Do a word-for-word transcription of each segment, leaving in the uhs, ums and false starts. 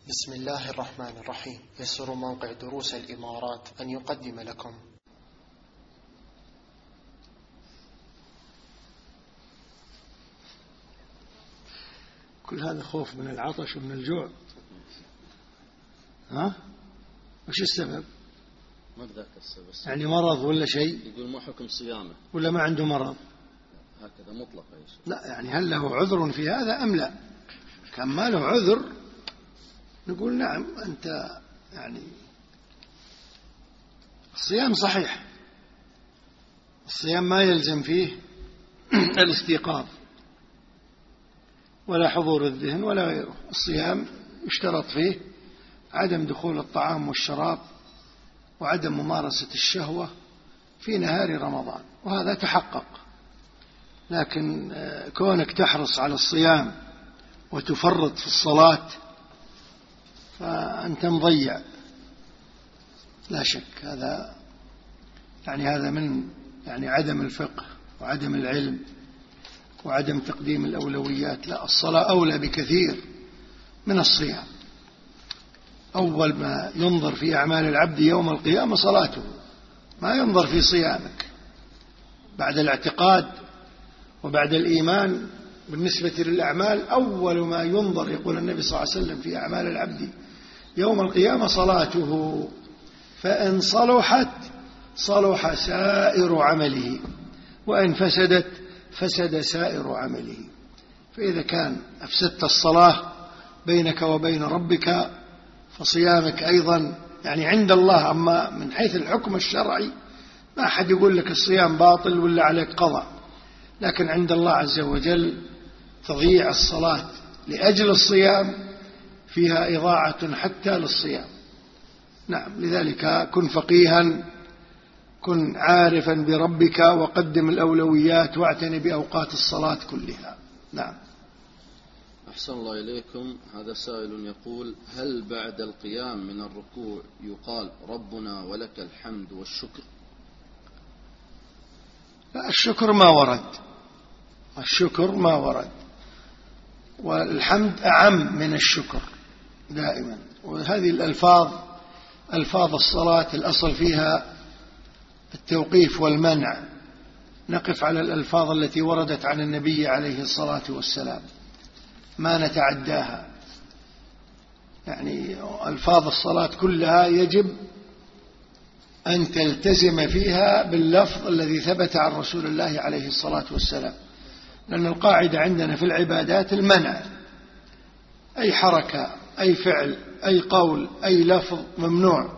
بسم الله الرحمن الرحيم. يسر موقع دروس الإمارات أن يقدم لكم كل هذا خوف من العطش ومن الجوع. ها؟ وش السبب؟ ما بذاك السبب. يعني مرض ولا شيء؟ يقول ما حكم صيامه ولا ما عنده مرض؟ هكذا مطلق يا شيخ. لا، يعني هل له عذر في هذا أم لا؟ كان ما له عذر نقول نعم، أنت يعني الصيام صحيح، الصيام ما يلزم فيه الاستيقاظ ولا حضور الذهن ولا غيره. الصيام يشترط فيه عدم دخول الطعام والشراب وعدم ممارسة الشهوة في نهار رمضان، وهذا تحقق. لكن كونك تحرص على الصيام وتفرط في الصلاة فأنت مضيع لا شك. هذا يعني هذا من يعني عدم الفقه وعدم العلم وعدم تقديم الأولويات. لا، الصلاة أولى بكثير من الصيام. أول ما ينظر في أعمال العبد يوم القيامة صلاته، ما ينظر في صيامك. بعد الاعتقاد وبعد الإيمان بالنسبة للأعمال أول ما ينظر، يقول النبي صلى الله عليه وسلم، في أعمال العبد يوم القيامة صلاته، فإن صلحت صلح سائر عمله وإن فسدت فسد سائر عمله. فإذا كان أفسدت الصلاة بينك وبين ربك فصيامك أيضا يعني عند الله. أما من حيث الحكم الشرعي ما أحد يقول لك الصيام باطل ولا عليك قضاء، لكن عند الله عز وجل تضييع الصلاة لأجل الصيام فيها إضاعة حتى للصيام. نعم، لذلك كن فقيها، كن عارفا بربك، وقدم الأولويات واعتني بأوقات الصلاة كلها. نعم. أحسن الله إليكم. هذا سائل يقول: هل بعد القيام من الركوع يقال ربنا ولك الحمد والشكر؟ لا، الشكر ما ورد، الشكر ما ورد، والحمد أعم من الشكر دائما. وهذه الألفاظ ألفاظ الصلاة الأصل فيها التوقيف والمنع. نقف على الألفاظ التي وردت عن النبي عليه الصلاة والسلام، ما نتعداها. يعني ألفاظ الصلاة كلها يجب أن تلتزم فيها باللفظ الذي ثبت عن رسول الله عليه الصلاة والسلام، لأن القاعدة عندنا في العبادات المنع. أي حركة، أي فعل، أي قول، أي لفظ ممنوع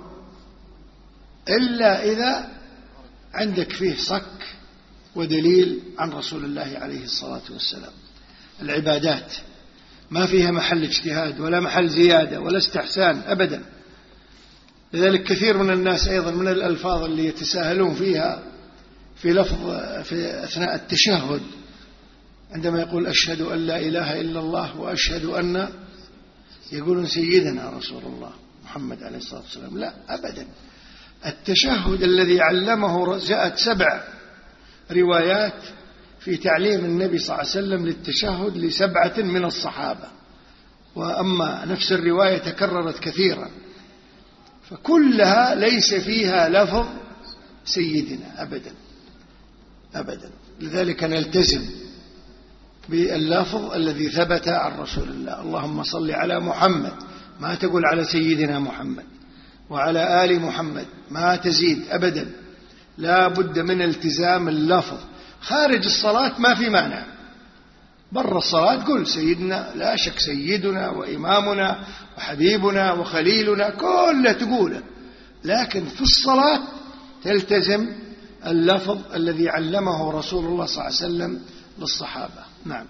إلا إذا عندك فيه صك ودليل عن رسول الله عليه الصلاة والسلام. العبادات ما فيها محل اجتهاد ولا محل زيادة ولا استحسان أبدا. لذلك كثير من الناس أيضا من الألفاظ اللي يتساهلون فيها في لفظ في أثناء التشهد، عندما يقول أشهد أن لا إله إلا الله وأشهد أن، يقولون سيدنا رسول الله محمد عليه الصلاة والسلام. لا أبدا. التشهد الذي علمه جاءت سبع روايات في تعليم النبي صلى الله عليه وسلم للتشهد لسبعة من الصحابة، وأما نفس الرواية تكررت كثيرا، فكلها ليس فيها لفظ سيدنا أبدا أبدا. لذلك نلتزم باللفظ الذي ثبت عن رسول الله. اللهم صل على محمد، ما تقول على سيدنا محمد، وعلى آل محمد، ما تزيد أبدا. لا بد من التزام اللفظ. خارج الصلاة ما في مانع، بر الصلاة قل سيدنا، لا شك سيدنا وإمامنا وحبيبنا وخليلنا كله تقوله، لكن في الصلاة تلتزم اللفظ الذي علمه رسول الله صلى الله عليه وسلم للصحابة. نعم.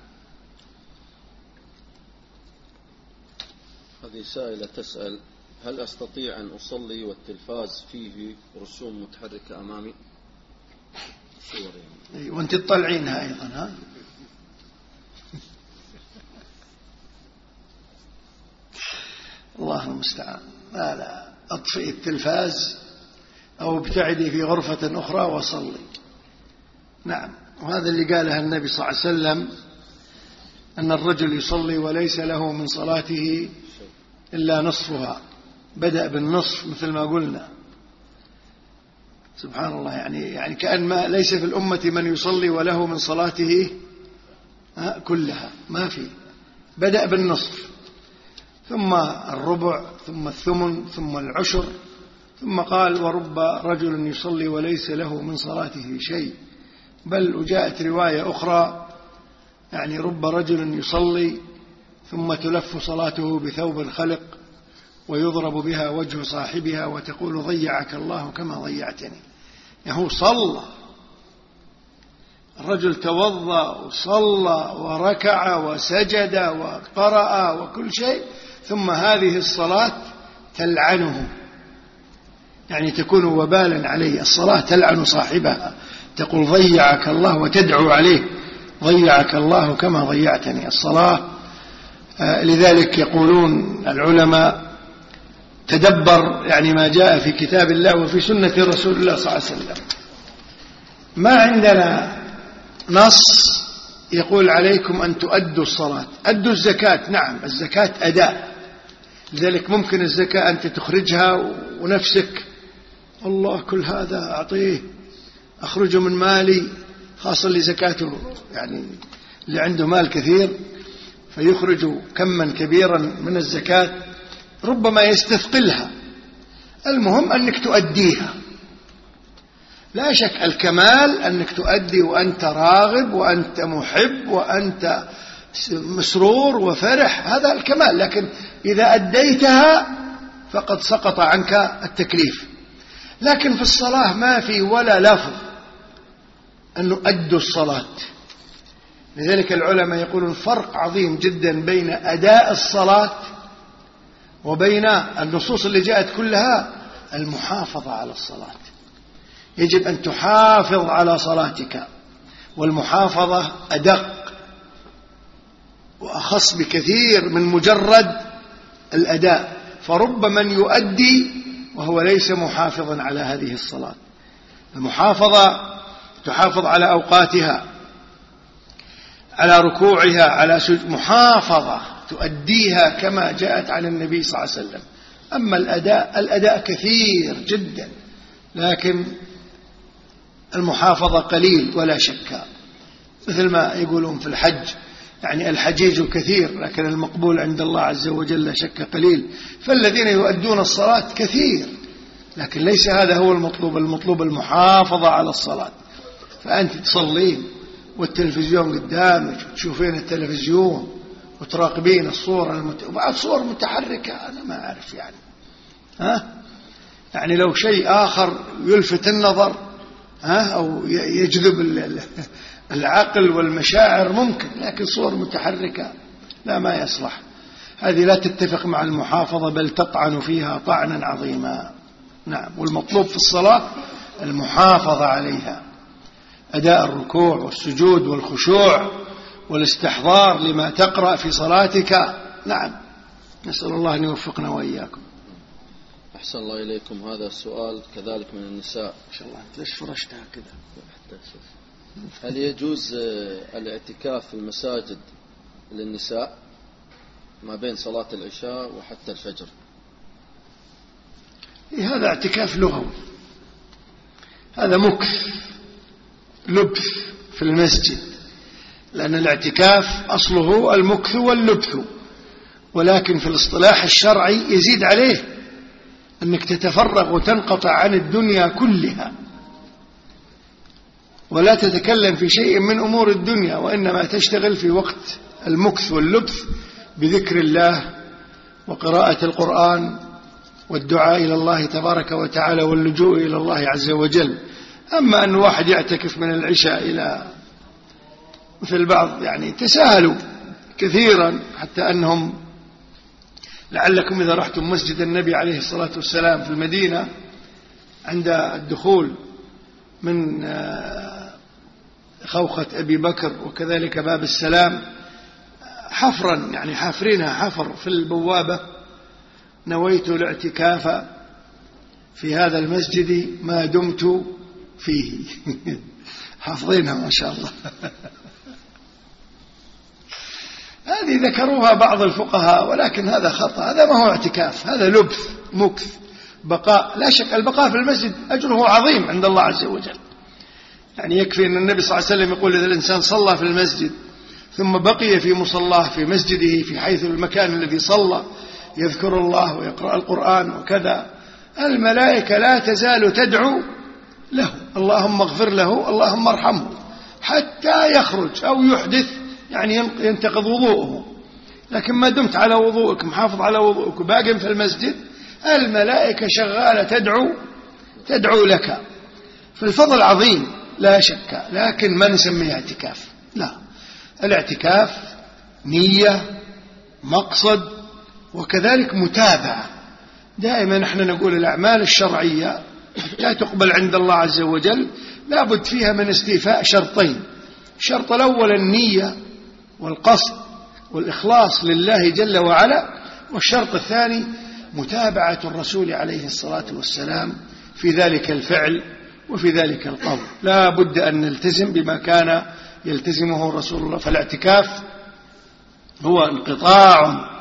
هذه سائلة تسأل: هل أستطيع أن أصلي والتلفاز فيه رسوم متحركة أمامي؟ صور يعني. وانت تطلعينها أيضا. ها؟ الله المستعان. لا لا، أطفئ التلفاز أو ابتعدي في غرفة أخرى وصلي. نعم. وهذا اللي قاله النبي صلى الله عليه وسلم، أن الرجل يصلي وليس له من صلاته إلا نصفها، بدأ بالنصف مثل ما قلنا. سبحان الله، يعني يعني كأن ما ليس في الأمة من يصلي وله من صلاته كلها، ما في. بدأ بالنصف، ثم الربع، ثم الثمن، ثم العشر، ثم قال ورب رجل يصلي وليس له من صلاته شيء. بل وجاءت رواية أخرى يعني رب رجل يصلي ثم تلف صلاته بثوب خلق ويضرب بها وجه صاحبها وتقول ضيعك الله كما ضيعتني. يعني هو صلى، الرجل توضأ وصلى وركع وسجد وقرأ وكل شيء، ثم هذه الصلاة تلعنه، يعني تكون وبالا عليه. الصلاة تلعن صاحبها، تقول ضيعك الله وتدعو عليه ضيعك الله كما ضيعتني. الصلاة لذلك يقولون العلماء تدبر يعني ما جاء في كتاب الله وفي سنة رسول الله صلى الله عليه وسلم. ما عندنا نص يقول عليكم أن تؤدوا الصلاة. أدوا الزكاة، نعم الزكاة أداء، لذلك ممكن الزكاة أنت تخرجها ونفسك الله كل هذا أعطيه أخرجه من مالي، خاصة اللي زكاته يعني اللي عنده مال كثير فيخرج كما كبيرا من الزكاة ربما يستثقلها. المهم أنك تؤديها، لا شك الكمال أنك تؤدي وأنت راغب وأنت محب وأنت مسرور وفرح، هذا الكمال. لكن إذا أديتها فقد سقط عنك التكليف. لكن في الصلاة ما في ولا لفظ أن أدوا الصلاة. لذلك العلماء يقولون فرق عظيم جدا بين أداء الصلاة وبين النصوص اللي جاءت كلها المحافظة على الصلاة. يجب أن تحافظ على صلاتك، والمحافظة أدق وأخص بكثير من مجرد الأداء. فرب من يؤدي وهو ليس محافظا على هذه الصلاة. المحافظة تحافظ على أوقاتها، على ركوعها، على سجود، محافظة تؤديها كما جاءت عن النبي صلى الله عليه وسلم. أما الأداء الأداء كثير جدا، لكن المحافظة قليل ولا شك. مثل ما يقولون في الحج، يعني الحجيج كثير لكن المقبول عند الله عز وجل لا شك قليل. فالذين يؤدون الصلاة كثير، لكن ليس هذا هو المطلوب. المطلوب المحافظة على الصلاة. فأنت تصلين والتلفزيون قدامك، تشوفين التلفزيون وتراقبين الصورة المت... وبعض صور متحركة أنا ما أعرف يعني ها يعني لو شيء آخر يلفت النظر ها أو يجذب العقل والمشاعر ممكن، لكن صور متحركة لا، ما يصلح. هذه لا تتفق مع المحافظة بل تطعن فيها طعنا عظيما. نعم، والمطلوب في الصلاة المحافظة عليها، أداء الركوع والسجود والخشوع والاستحضار لما تقرأ في صلاتك. نعم، نسأل الله أن يوفقنا وإياكم. أحسن الله إليكم. هذا السؤال كذلك من النساء. ما شاء الله ليش فرشتها كذا؟ هل يجوز الاعتكاف في المساجد للنساء ما بين صلاة العشاء وحتى الفجر؟ هذا اعتكاف لغوي، هذا مكث لبث في المسجد، لأن الاعتكاف أصله المكث واللبث، ولكن في الاصطلاح الشرعي يزيد عليه أنك تتفرغ وتنقطع عن الدنيا كلها ولا تتكلم في شيء من أمور الدنيا، وإنما تشتغل في وقت المكث واللبث بذكر الله وقراءة القرآن والدعاء إلى الله تبارك وتعالى واللجوء إلى الله عز وجل. أما أن واحد يعتكف من العشاء إلى مثل بعض يعني تساهلوا كثيرا، حتى أنهم لعلكم إذا رحتم مسجد النبي عليه الصلاة والسلام في المدينة عند الدخول من خوخة أبي بكر وكذلك باب السلام حفرا يعني حافرينها حفر في البوابة: نويت الاعتكاف في هذا المسجد ما دمت فيه. حافظينها ما شاء الله. هذه ذكروها بعض الفقهاء، ولكن هذا خطأ، هذا ما هو اعتكاف، هذا لبث مكث بقاء. لا شك البقاء في المسجد أجره عظيم عند الله عز وجل. يعني يكفي أن النبي صلى الله عليه وسلم يقول إذا الإنسان صلى في المسجد ثم بقي في مصلاه في مسجده في حيث المكان الذي صلى يذكر الله ويقرأ القرآن وكذا، الملائكة لا تزال تدعو له اللهم اغفر له اللهم ارحمه حتى يخرج أو يحدث، يعني ينتقض وضوءه. لكن ما دمت على وضوءك محافظ على وضوءك وباقٍ في المسجد، الملائكة شغالة تدعو تدعو لك. فالفضل عظيم لا شك، لكن ما نسميه اعتكاف. لا، الاعتكاف نية مقصد وكذلك متابعة. دائما نحن نقول الأعمال الشرعية لا تقبل عند الله عز وجل لابد فيها من استيفاء شرطين: الشرط الأول النية والقصد والإخلاص لله جل وعلا، والشرط الثاني متابعة الرسول عليه الصلاة والسلام في ذلك الفعل وفي ذلك القول. لا بد أن نلتزم بما كان يلتزمه رسول الله. فالاعتكاف هو انقطاع،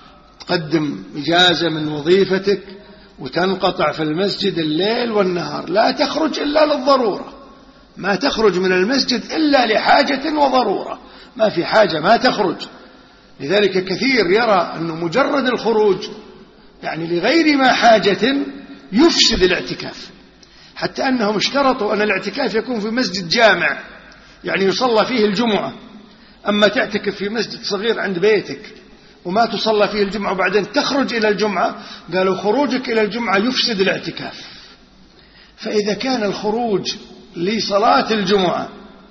تقدم إجازة من وظيفتك وتنقطع في المسجد الليل والنهار، لا تخرج إلا للضرورة، ما تخرج من المسجد إلا لحاجة وضرورة، ما في حاجة ما تخرج. لذلك كثير يرى أنه مجرد الخروج يعني لغير ما حاجة يفسد الاعتكاف، حتى أنهم اشترطوا أن الاعتكاف يكون في مسجد جامع يعني يصلى فيه الجمعة. أما تعتكف في مسجد صغير عند بيتك وما تصلى فيه الجمعة وبعدين تخرج إلى الجمعة، قالوا خروجك إلى الجمعة يفسد الاعتكاف. فإذا كان الخروج لصلاة الجمعة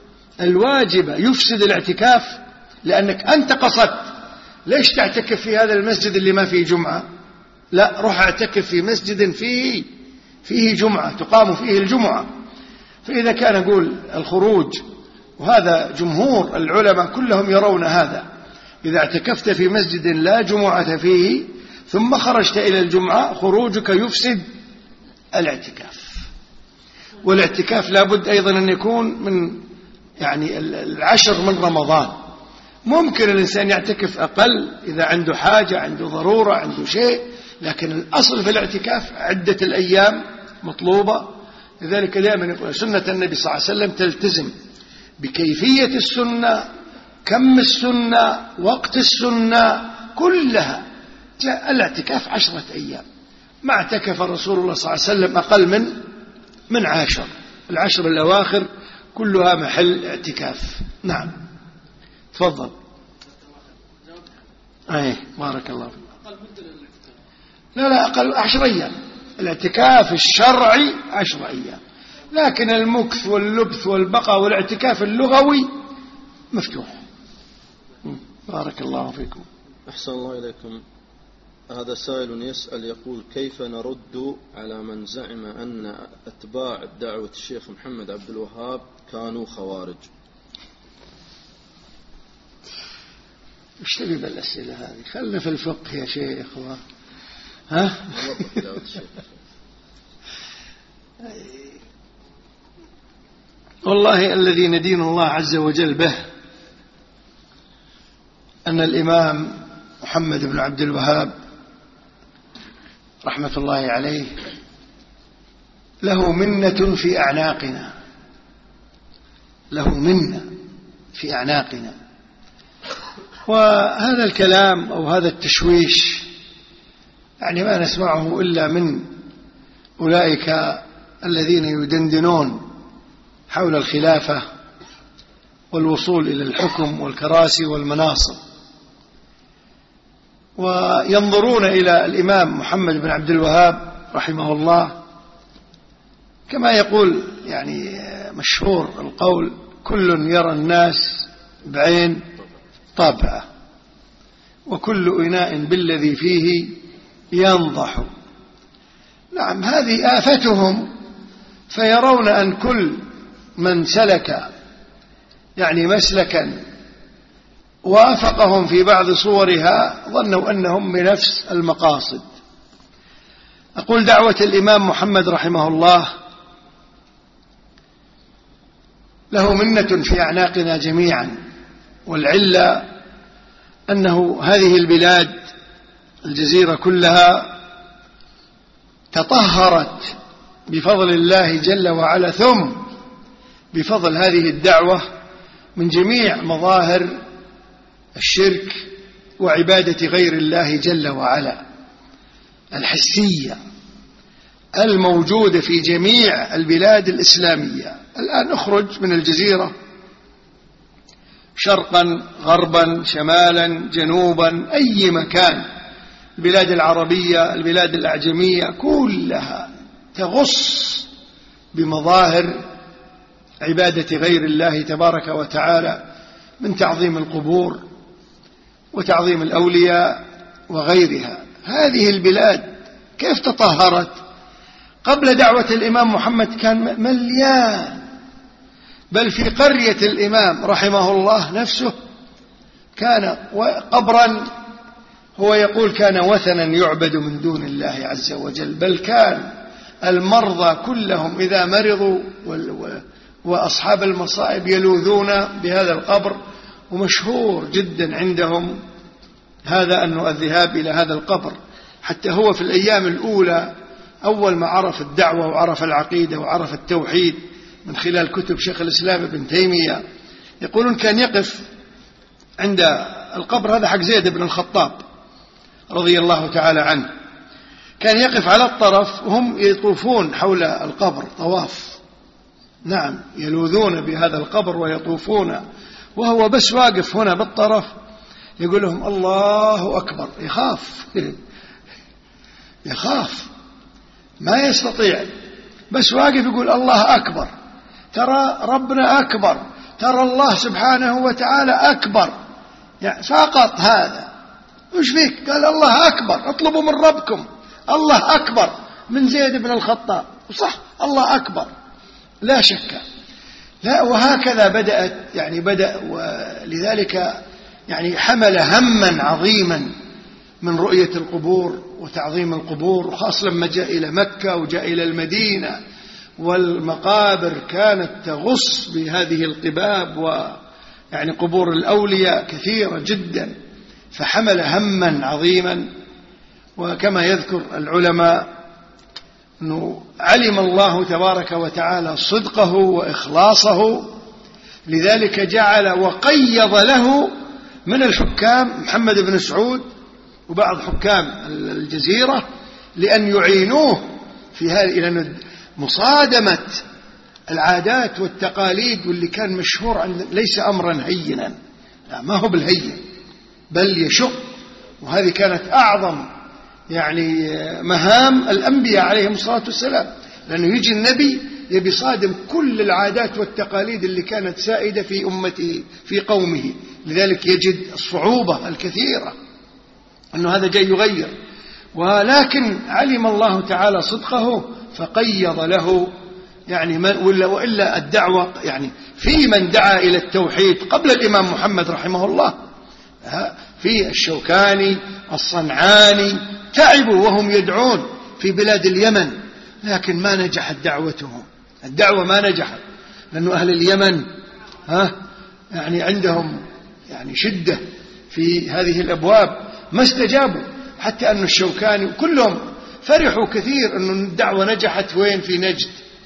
الواجبة يفسد الاعتكاف لأنك أنت قصدت، ليش تعتكف في هذا المسجد اللي ما فيه جمعة؟ لا، روح اعتكف في مسجد فيه فيه جمعة تقام فيه الجمعة. فإذا كان نقول الخروج، وهذا جمهور العلماء كلهم يرون هذا، إذا اعتكفت في مسجد لا جمعة فيه ثم خرجت إلى الجمعة خروجك يفسد الاعتكاف. والاعتكاف لابد أيضا أن يكون من يعني العشر من رمضان. ممكن الإنسان يعتكف أقل إذا عنده حاجة، عنده ضرورة، عنده شيء، لكن الأصل في الاعتكاف عدة الأيام مطلوبة. لذلك دائما يقول سنة النبي صلى الله عليه وسلم تلتزم بكيفية السنة، كم السنة، وقت السنة كلها. الاعتكاف عشرة أيام، ما اعتكف رسول الله صلى الله عليه وسلم أقل من من عشر. العشر الأواخر كلها محل اعتكاف. نعم تفضل. أي بارك الله فيك. لا لا أقل عشر أيام. الاعتكاف الشرعي عشر أيام، لكن المكث واللبث والبقاء والاعتكاف اللغوي مفتوح. بارك الله فيكم. أحسن الله إليكم. هذا سائل يسأل يقول كيف نرد على من زعم أن أتباع دعوة الشيخ محمد عبد الوهاب كانوا خوارج؟ ايش تبي بالأسئلة هذه؟ خلنا في الفقه يا شيخ. ها؟ والله الذي ندين الله عز وجل به أن الإمام محمد بن عبد الوهاب رحمة الله عليه له منة في أعناقنا، له منة في أعناقنا. وهذا الكلام أو هذا التشويش يعني ما نسمعه إلا من أولئك الذين يدندنون حول الخلافة والوصول إلى الحكم والكراسي والمناصب، وينظرون إلى الإمام محمد بن عبد الوهاب رحمه الله كما يقول يعني مشهور القول: كل يرى الناس بعين طابعة وكل إناء بالذي فيه ينضح. نعم هذه آفتهم، فيرون أن كل من سلك يعني مسلكا وافقهم في بعض صورها ظنوا أنهم بنفس المقاصد. أقول دعوة الإمام محمد رحمه الله له منة في أعناقنا جميعا، والعلة أنه هذه البلاد الجزيرة كلها تطهرت بفضل الله جل وعلا، ثم بفضل هذه الدعوة من جميع مظاهر الشرك وعبادة غير الله جل وعلا الحسية الموجودة في جميع البلاد الإسلامية. الآن أخرج من الجزيرة شرقا غربا شمالا جنوبا، أي مكان، البلاد العربية البلاد الأعجمية كلها تغص بمظاهر عبادة غير الله تبارك وتعالى من تعظيم القبور وتعظيم الأولياء وغيرها. هذه البلاد كيف تطهرت؟ قبل دعوة الإمام محمد كان مليان، بل في قرية الإمام رحمه الله نفسه كان قبرا، هو يقول كان وثنا يعبد من دون الله عز وجل، بل كان المرضى كلهم إذا مرضوا وأصحاب المصائب يلوذون بهذا القبر، ومشهور جدا عندهم هذا أنه الذهاب إلى هذا القبر. حتى هو في الأيام الأولى أول ما عرف الدعوة وعرف العقيدة وعرف التوحيد من خلال كتب شيخ الإسلام ابن تيمية، يقولون كان يقف عند القبر هذا حق زيد بن الخطاب رضي الله تعالى عنه، كان يقف على الطرف وهم يطوفون حول القبر طواف، نعم يلوذون بهذا القبر ويطوفون، وهو بس واقف هنا بالطرف يقول لهم الله أكبر، يخاف يخاف ما يستطيع، بس واقف يقول الله أكبر، ترى ربنا أكبر، ترى الله سبحانه وتعالى أكبر، يعني فقط هذا. وش فيك؟ قال الله أكبر، اطلبوا من ربكم، الله أكبر من زيد بن الخطاب، صح الله أكبر لا شك. لا وهكذا بدأت يعني بدأ، ولذلك يعني حمل هما عظيما من رؤية القبور وتعظيم القبور، وخاصة لما جاء إلى مكة وجاء إلى المدينة والمقابر كانت تغص بهذه القباب ويعني قبور الأولياء كثيرة جدا، فحمل هما عظيما. وكما يذكر العلماء أنه علم الله تبارك وتعالى صدقه وإخلاصه، لذلك جعل وقيض له من الحكام محمد بن سعود وبعض حكام الجزيرة لأن يعينوه في هذه، لأن مصادمة العادات والتقاليد واللي كان مشهور عن ليس أمرا هينا، ما هو بالهين بل يشق، وهذه كانت أعظم يعني مهام الأنبياء عليهم الصلاة والسلام، لأنه يجي النبي يبي صادم كل العادات والتقاليد اللي كانت سائدة في أمته في قومه، لذلك يجد الصعوبة الكثيرة أنه هذا جاي يغير، ولكن علم الله تعالى صدقه فقيض له يعني من ولا وإلا الدعوة يعني في من دعا إلى التوحيد قبل الإمام محمد رحمه الله، في الشوكاني الصنعاني تعبوا وهم يدعون في بلاد اليمن، لكن ما نجحت دعوتهم، الدعوة ما نجحت، لأن أهل اليمن ها يعني عندهم يعني شدة في هذه الأبواب، ما استجابوا، حتى أن الشوكاني كلهم فرحوا كثير أن الدعوة نجحت وين في نجد.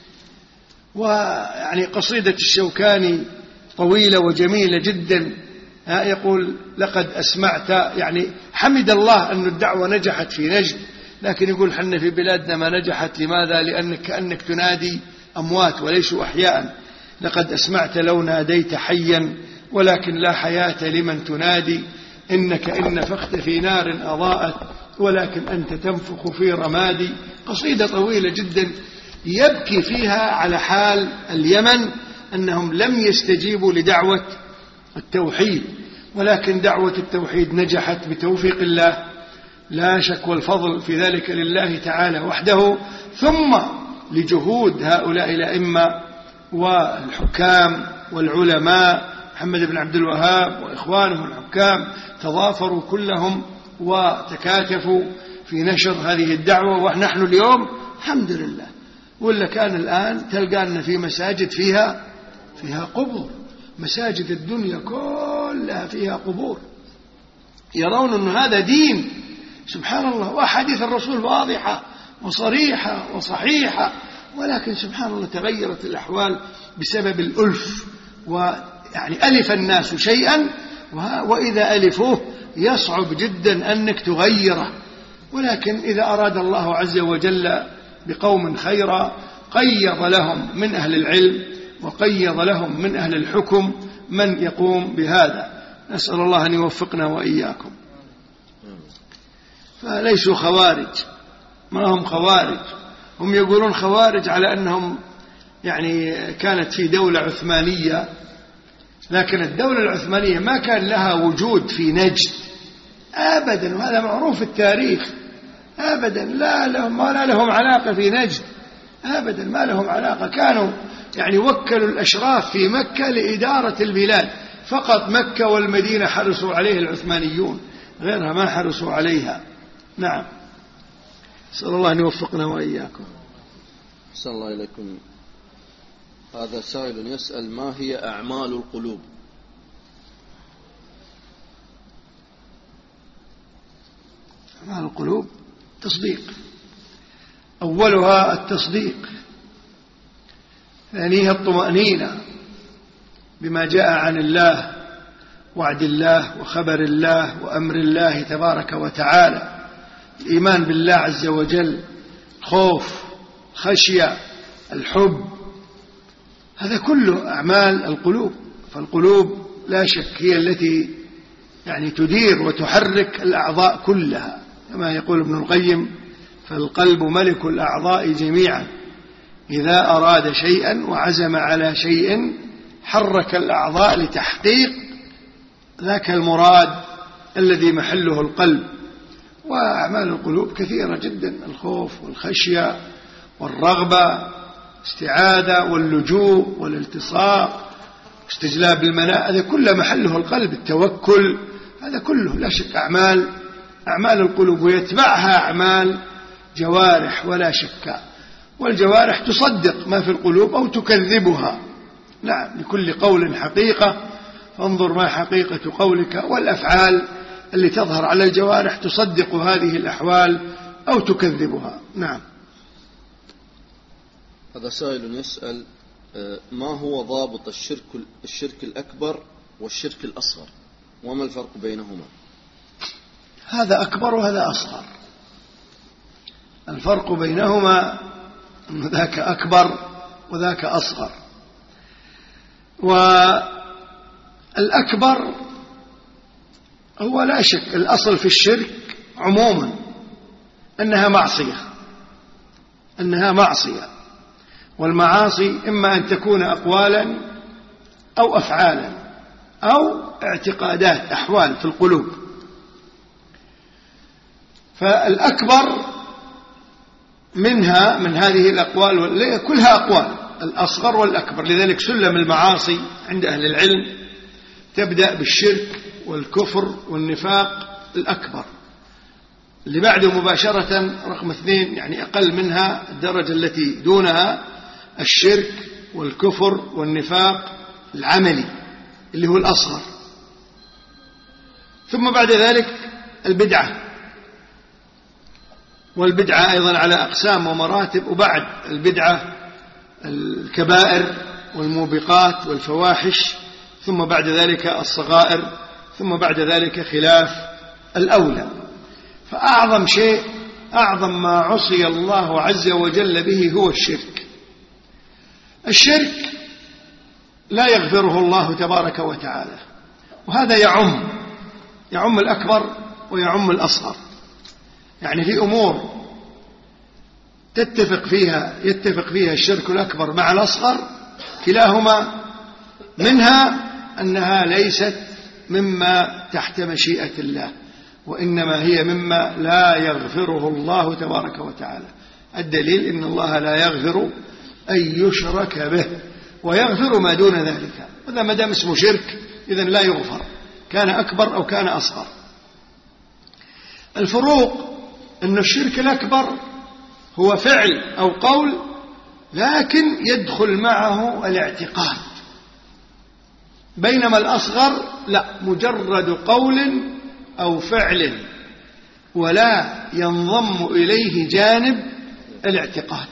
ويعني قصيدة الشوكاني طويلة وجميلة جدا، يقول لقد أسمعت، يعني حمد الله أن الدعوة نجحت في نجد، لكن يقول حنا في بلادنا ما نجحت، لماذا؟ لأنك كأنك تنادي أموات وليسوا أحياء، لقد أسمعت لو ناديت حيا ولكن لا حياة لمن تنادي، إنك إن نفخت في نار أضاءت ولكن أنت تنفخ في رمادي. قصيدة طويلة جدا يبكي فيها على حال اليمن أنهم لم يستجيبوا لدعوة التوحيد، ولكن دعوة التوحيد نجحت بتوفيق الله لا شك، والفضل في ذلك لله تعالى وحده، ثم لجهود هؤلاء الأئمة والحكام والعلماء محمد بن عبد الوهاب وإخوانه الحكام تضافروا كلهم وتكاتفوا في نشر هذه الدعوة، ونحن اليوم الحمد لله. ولا كان الآن تلقانا في مساجد فيها فيها قبور، مساجد الدنيا كلها فيها قبور، يرون أن هذا دين. سبحان الله، وأحاديث الرسول واضحة وصريحة وصحيحة، ولكن سبحان الله تغيرت الأحوال بسبب الألف، ويعني ألف الناس شيئا وإذا ألفوه يصعب جدا أنك تغيره. ولكن إذا أراد الله عز وجل بقوم خيرا قيض لهم من أهل العلم وقيض لهم من أهل الحكم من يقوم بهذا. نسأل الله أن يوفقنا وإياكم. فليسوا خوارج، ما هم خوارج. هم يقولون خوارج على أنهم يعني كانت في دولة عثمانية، لكن الدولة العثمانية ما كان لها وجود في نجد أبدا، وهذا معروف في التاريخ. أبدا لا لهم ولا لهم علاقة في نجد أبدا، ما لهم علاقة. كانوا يعني وكلوا الأشراف في مكة لإدارة البلاد فقط. مكة والمدينة حرصوا عليه العثمانيون، غيرها ما حرصوا عليها. نعم، نسأل الله أن يوفقنا وإياكم. أحسن الله إليكم. هذا سائل يسأل: ما هي أعمال القلوب؟ أعمال القلوب تصديق، أولها التصديق، ثانيها الطمأنينة بما جاء عن الله، وعد الله وخبر الله وأمر الله تبارك وتعالى، الإيمان بالله عز وجل، خوف، خشية، الحب، هذا كله أعمال القلوب. فالقلوب لا شك هي التي يعني تدير وتحرك الأعضاء كلها، كما يقول ابن القيم: فالقلب ملك الأعضاء جميعا، إذا أراد شيئا وعزم على شيء حرك الأعضاء لتحقيق ذاك المراد الذي محله القلب. وأعمال القلوب كثيرة جدا: الخوف والخشية والرغبة، استعاذة واللجوء والالتصاق، استجلاب المناء، هذا كله محله القلب. التوكل، هذا كله لا شك أعمال أعمال القلوب، ويتبعها أعمال جوارح ولا شك. والجوارح تصدق ما في القلوب أو تكذبها. نعم، لكل قول حقيقة، فانظر ما حقيقة قولك. والأفعال اللي تظهر على الجوارح تصدق هذه الأحوال أو تكذبها. نعم. هذا سائل يسأل: ما هو ضابط الشرك الشرك الأكبر والشرك الأصغر، وما الفرق بينهما؟ هذا أكبر وهذا أصغر. الفرق بينهما أن ذاك أكبر وذاك أصغر. والأكبر هو لا شك الأصل في الشرك عموما أنها معصية أنها معصية والمعاصي إما أن تكون أقوالا أو أفعالا أو اعتقادات، أحوال في القلوب. فالأكبر منها من هذه الأقوال كلها أقوال، الأصغر والأكبر. لذلك سلم المعاصي عند أهل العلم تبدأ بالشرك والكفر والنفاق الأكبر، اللي بعده مباشرة رقم اثنين، يعني أقل منها الدرجة التي دونها، الشرك والكفر والنفاق العملي اللي هو الأصغر. ثم بعد ذلك البدعة، والبدعة أيضا على أقسام ومراتب. وبعد البدعة الكبائر والموبقات والفواحش، ثم بعد ذلك الصغائر، ثم بعد ذلك خلاف الأولى. فأعظم شيء، أعظم ما عصي الله عز وجل به هو الشرك. الشرك لا يغفره الله تبارك وتعالى، وهذا يعم يعم الأكبر ويعم الأصغر. يعني في أمور تتفق فيها يتفق فيها الشرك الأكبر مع الأصغر، كلاهما منها أنها ليست مما تحت مشيئة الله، وإنما هي مما لا يغفره الله تبارك وتعالى. الدليل إن الله لا يغفر أن يشرك به ويغفر ما دون ذلك. هذا ما دام اسمه شرك إذن لا يغفر، كان أكبر أو كان أصغر. الفروق أن الشرك الأكبر هو فعل أو قول، لكن يدخل معه الاعتقاد، بينما الأصغر لا، مجرد قول أو فعل ولا ينضم إليه جانب الاعتقاد.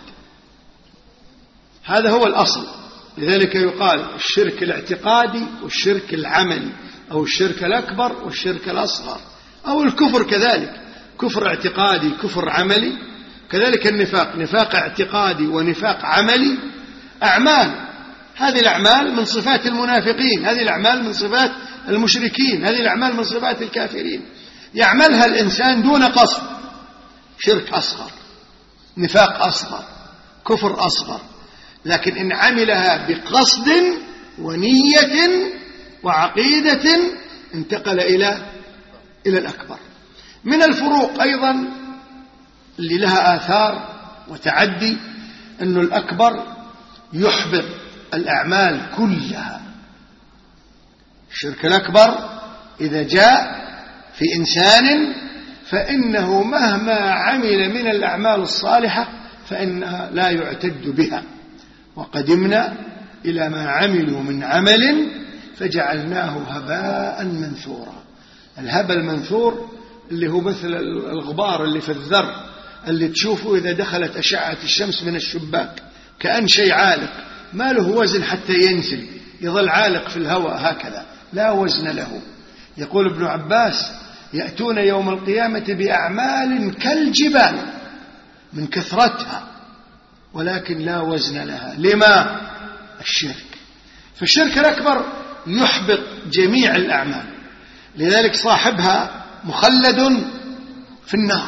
هذا هو الأصل. لذلك يقال الشرك الاعتقادي والشرك العملي، أو الشرك الأكبر والشرك الأصغر، أو الكفر كذلك، كفر اعتقادي كفر عملي، كذلك النفاق نفاق اعتقادي ونفاق عملي. أعمال، هذه الأعمال من صفات المنافقين، هذه الأعمال من صفات المشركين، هذه الأعمال من صفات الكافرين، يعملها الإنسان دون قصد، شرك أصغر، نفاق أصغر، كفر أصغر. لكن إن عملها بقصد ونية وعقيدة انتقل إلى إلى الأكبر. من الفروق أيضا اللي لها آثار وتعدي أنه الأكبر يحبط الأعمال كلها. الشرك الأكبر إذا جاء في إنسان فإنه مهما عمل من الأعمال الصالحة فإنها لا يعتد بها. وقدمنا إلى ما عملوا من عمل فجعلناه هباء منثورا. الهباء المنثور اللي هو مثل الغبار اللي في الذر اللي تشوفه إذا دخلت أشعة الشمس من الشباك، كأن شيء عالق ما له وزن حتى ينزل، يظل عالق في الهواء هكذا لا وزن له. يقول ابن عباس يأتون يوم القيامة بأعمال كالجبال من كثرتها ولكن لا وزن لها. لما؟ الشرك. فالشرك الأكبر يحبط جميع الأعمال، لذلك صاحبها مخلد في النار.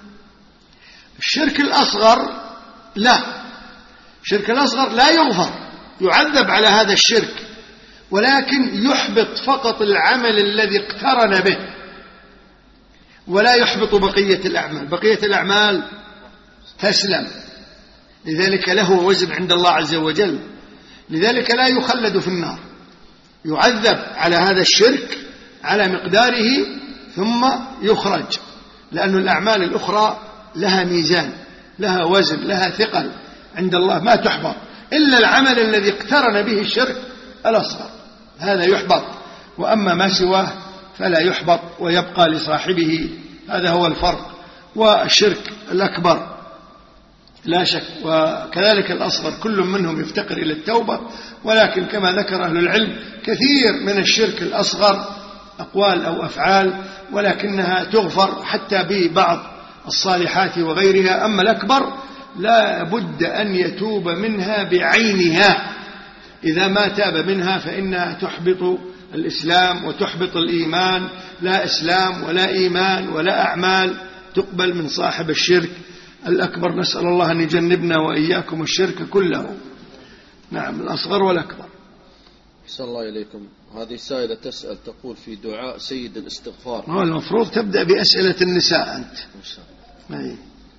الشرك الأصغر لا، الشرك الأصغر لا يغفر، يعذب على هذا الشرك، ولكن يحبط فقط العمل الذي اقترن به ولا يحبط بقية الأعمال. بقية الأعمال تسلم، لذلك له وزن عند الله عز وجل، لذلك لا يخلد في النار، يعذب على هذا الشرك على مقداره ثم يخرج، لأن الأعمال الأخرى لها ميزان، لها وزن، لها ثقل عند الله ما تحبط، إلا العمل الذي اقترن به الشرك الأصغر هذا يحبط، وأما ما سواه فلا يحبط ويبقى لصاحبه. هذا هو الفرق. والشرك الأكبر لا شك وكذلك الأصغر كل منهم يفتقر إلى التوبة، ولكن كما ذكر أهل العلم كثير من الشرك الأصغر أقوال أو أفعال ولكنها تغفر حتى ببعض الصالحات وغيرها. أما الأكبر لا بد أن يتوب منها بعينها، إذا ما تاب منها فإنها تحبط الإسلام وتحبط الإيمان، لا إسلام ولا إيمان ولا أعمال تقبل من صاحب الشرك الأكبر. نسأل الله أن يجنبنا وإياكم الشرك كله. نعم، الأصغر والأكبر. أحسن الله إليكم. هذه سائلة تسأل تقول في دعاء سيد الاستغفار. هو المفروض تبدأ بأسئلة النساء أنت. إن شاء الله.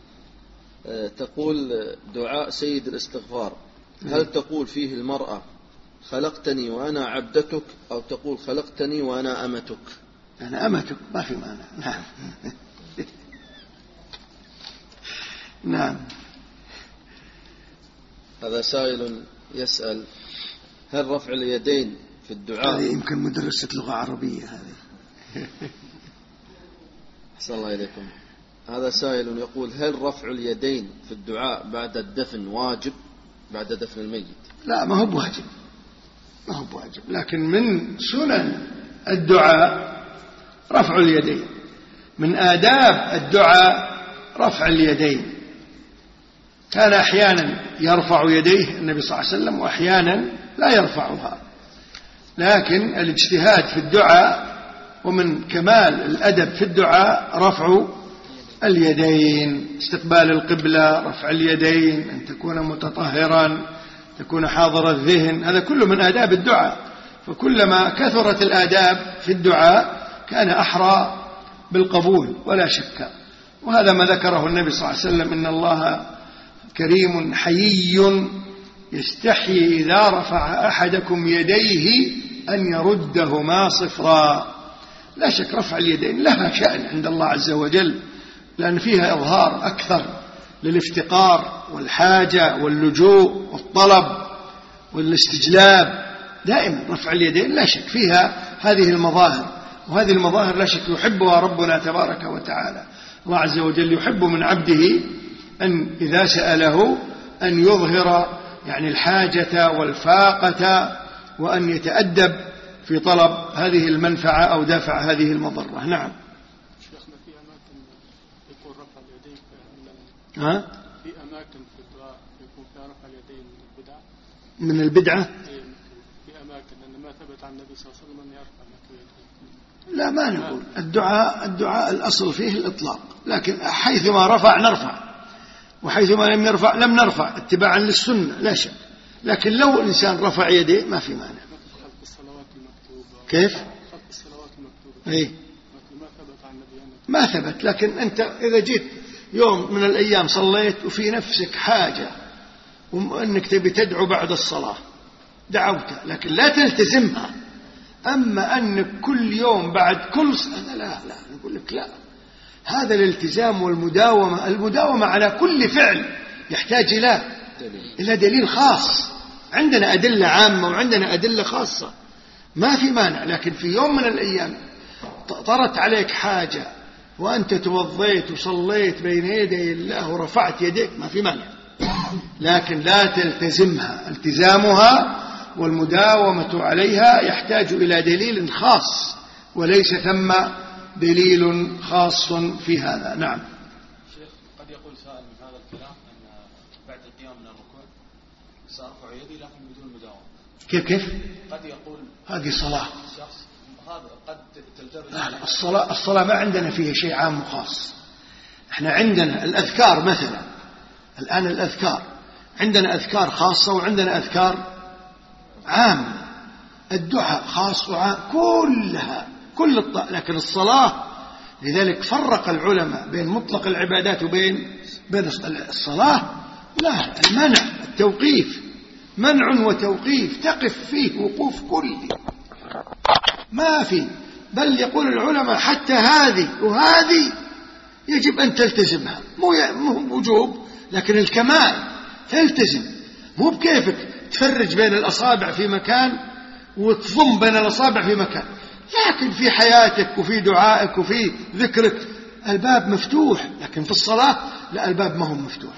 تقول دعاء سيد الاستغفار هل تقول فيه المرأة خلقتني وأنا عبدتك، أو تقول خلقتني وأنا أمتك؟ أنا أمتك ما في معنى. نعم. نعم. هذا سائل يسأل هل رفع اليدين في الدعاء؟ هذه يمكن مدرسة لغة عربية هذه. أحسن الله إليكم. هذا سائل يقول هل رفع اليدين في الدعاء بعد الدفن واجب بعد دفن الميت؟ لا، ما هو بواجب، ما هو بواجب، لكن من سنن الدعاء رفع اليدين، من آداب الدعاء رفع اليدين. كان أحيانا يرفع يديه النبي صلى الله عليه وسلم وأحيانا لا يرفعها، لكن الاجتهاد في الدعاء ومن كمال الأدب في الدعاء رفع اليدين، استقبال القبلة، رفع اليدين، أن تكون متطهرا، تكون حاضر الذهن، هذا كله من آداب الدعاء. فكلما كثرت الآداب في الدعاء كان أحرى بالقبول ولا شك. وهذا ما ذكره النبي صلى الله عليه وسلم إن الله كريم حيي يستحيي إذا رفع أحدكم يديه أن يردهما صفرا. لا شك رفع اليدين لها شأن عند الله عز وجل، لأن فيها إظهار أكثر للافتقار والحاجة واللجوء والطلب والاستجلاب. دائما رفع اليدين لا شك فيها هذه المظاهر، وهذه المظاهر لا شك يحبها ربنا تبارك وتعالى. الله عز وجل يحب من عبده أن إذا سأله أن يظهر يعني الحاجة والفاقة، وأن يتأدب في طلب هذه المنفعة أو دافع هذه المضرة. نعم. شيخنا في أماكن يكون رفع اليدين ها؟ في أماكن في الدعاء يكون فيها رفع اليدين البدعة من البدعة في أماكن لأن ما ثبت عن النبي صلى الله عليه وسلم أن يرفع يديه. لا، ما نقول الدعاء الدعاء الأصل فيه الإطلاق، لكن حيثما رفع نرفع وحيثما لم يرفع لم نرفع اتباعا للسنة لا شك. لكن لو الإنسان رفع يديه ما في مانع. كيف؟ الصلوات المكتوبة اي ما ثبت عن النبي ما ثبت، لكن أنت إذا جيت يوم من الأيام صليت وفي نفسك حاجة وأنك تبي تدعو بعد الصلاة دعوت، لكن لا تلتزمها. أما أنك كل يوم بعد كل صلاة لا لا نقول لك لا، هذا الالتزام والمداومة. المداومة على كل فعل يحتاج إلى إلى دليل خاص. عندنا أدلة عامة وعندنا أدلة خاصة، ما في مانع. لكن في يوم من الأيام طرت عليك حاجة وأنت توضيت وصليت بين يدي الله ورفعت يديك ما في مانع، لكن لا تلتزمها. التزامها والمداومة عليها يحتاج إلى دليل خاص، وليس ثم دليل خاص في هذا. نعم. شيخ قد يقول سائل من هذا الكلام أن بعد القيام من الركوع سأرفع يدي لكن بدون مداومة. كيف كيف؟ قد يقول هذه صلاة. شخص هذا قد تلتبس. لا لا، الصلاة الصلاة ما عندنا فيها شيء عام وخاص. احنا عندنا الأذكار مثلا، الآن الأذكار عندنا أذكار خاصة وعندنا أذكار عامة. الدعاء خاص وعام كلها كل الط... لكن الصلاة، لذلك فرق العلماء بين مطلق العبادات وبين بين الصلاة. لا، المنع التوقيف، منع وتوقيف تقف فيه وقوف كلي ما في. بل يقول العلماء حتى هذه وهذه يجب أن تلتزمها، مو وجوب لكن الكمال تلتزم، مو بكيفك تفرج بين الأصابع في مكان وتضم بين الأصابع في مكان. لكن في حياتك وفي دعائك وفي ذكرك الباب مفتوح، لكن في الصلاة لا، الباب ما هو مفتوح.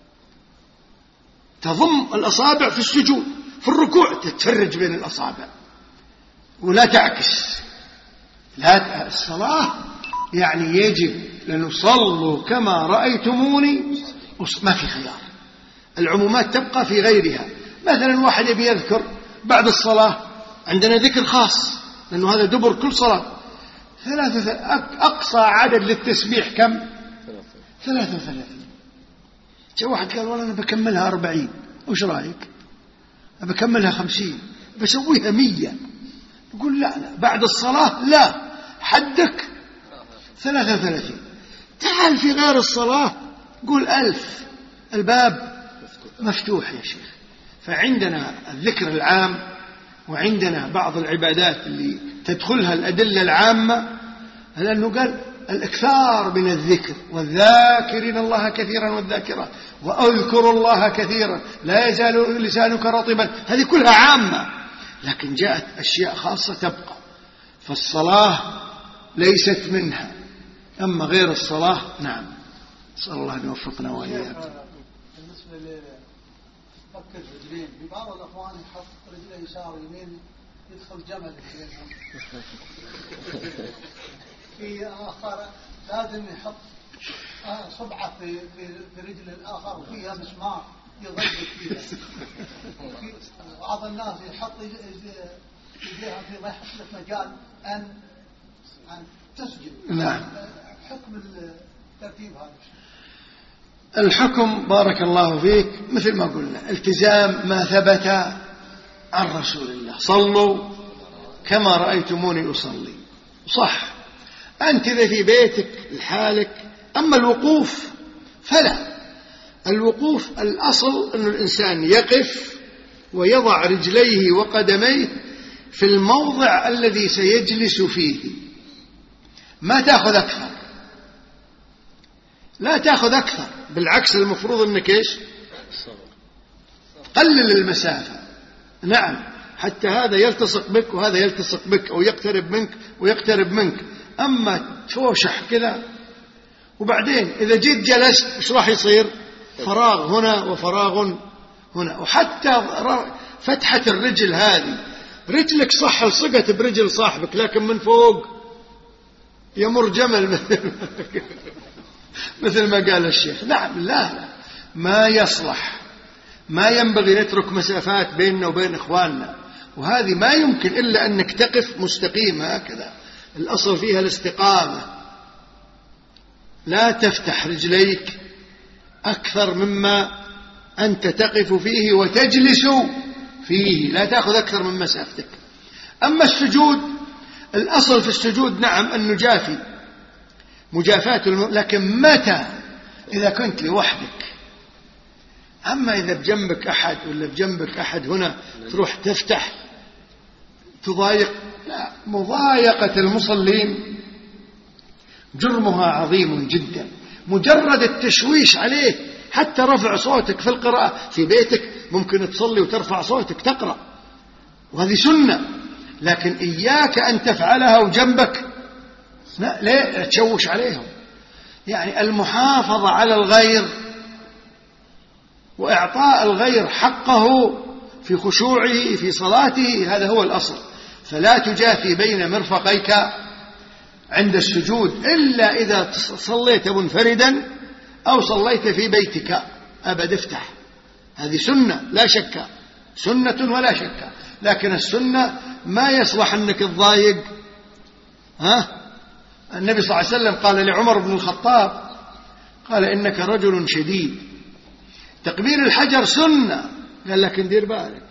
تضم الأصابع في السجود، في الركوع تتفرج بين الأصابع ولا تعكس. لا، الصلاة يعني يجب لنصلوا كما رأيتموني، ما في خيار. العمومات تبقى في غيرها. مثلا واحد يبي يذكر بعد الصلاة، عندنا ذكر خاص لأنه هذا دبر كل صلاة. ثلاثة أقصى عدد للتسبيح كم؟ ثلاثة وثلاثين. جاء واحد قال والله أنا بكملها أربعين، وش رأيك؟ أنا بكملها خمسين، بسويها مية. يقول لا لا، بعد الصلاة لا، حدك ثلاثة وثلاثين. تعال في غير الصلاة قول ألف، الباب مفتوح يا شيخ. فعندنا الذكر العام وعندنا بعض العبادات اللي تدخلها الأدلة العامة، لأنه قال الإكثار من الذكر والذاكرين الله كثيرا والذاكرات وأذكر الله كثيرا لا يزال لسانك رطبا، هذه كلها عامة. لكن جاءت أشياء خاصة تبقى، فالصلاة ليست منها. أما غير الصلاة نعم، نسأل الله أن يوفقنا وإياكم. بالنسبة لفك الرجلين، في بعض الأخوان يحط رجله يسار يمين يدخل جمل بينهم. في آخر لازم يحط صبعة في في رجل الآخر وفيها مسمار يضبط فيها. بعض الناس يحط يديها في ما يحط لك مجال أن أن تسجد. نعم. حكم الترتيب هذا. الحكم بارك الله فيك مثل ما قلنا، التزام ما ثبت عن رسول الله، صلوا كما رأيتموني أصلي. صح، أنت إذا في بيتك لحالك. أما الوقوف فلا، الوقوف الأصل أن الإنسان يقف ويضع رجليه وقدميه في الموضع الذي سيجلس فيه، ما تأخذ أكثر، لا تأخذ أكثر، بالعكس المفروض أنك إيش؟ قلل المسافة. نعم، حتى هذا يلتصق بك وهذا يلتصق بك أو يقترب منك ويقترب منك. أما توشح كذا وبعدين إذا جيت جلست إيش راح يصير؟ فراغ هنا وفراغ هنا. وحتى فتحة الرجل هذه، رجلك صح لصقت برجل صاحبك، لكن من فوق يمر جمل مثل مثل ما قال الشيخ. نعم، لا لا ما يصلح، ما ينبغي نترك مسافات بيننا وبين إخواننا، وهذه ما يمكن إلا أنك تقف مستقيم هكذا. الأصل فيها الاستقامة، لا تفتح رجليك أكثر مما أنت تقف فيه وتجلس فيه، لا تأخذ أكثر من مسافتك. أما السجود، الأصل في السجود نعم أن نجافي مجافاة الم... لكن متى؟ إذا كنت لوحدك. أما إذا بجنبك أحد ولا بجنبك أحد هنا تروح تفتح تضايق، لا. مضايقة المصلين جرمها عظيم جدا. مجرد التشويش عليه، حتى رفع صوتك في القراءة في بيتك، ممكن تصلي وترفع صوتك تقرأ، وهذه سنة، لكن إياك أن تفعلها وجنبك لا، ليه تشوش عليهم؟ يعني المحافظة على الغير وإعطاء الغير حقه في خشوعه في صلاته، هذا هو الأصل. فلا تجافي بين مرفقيك عند السجود إلا إذا صليت منفردا أو صليت في بيتك، أبد افتح. هذه سنة لا شك، سنة ولا شك، لكن السنة ما يصلح أنك تضايق. ها؟ النبي صلى الله عليه وسلم قال لعمر بن الخطاب، قال إنك رجل شديد، تقبيل الحجر سنة، قال لكن دير بالك.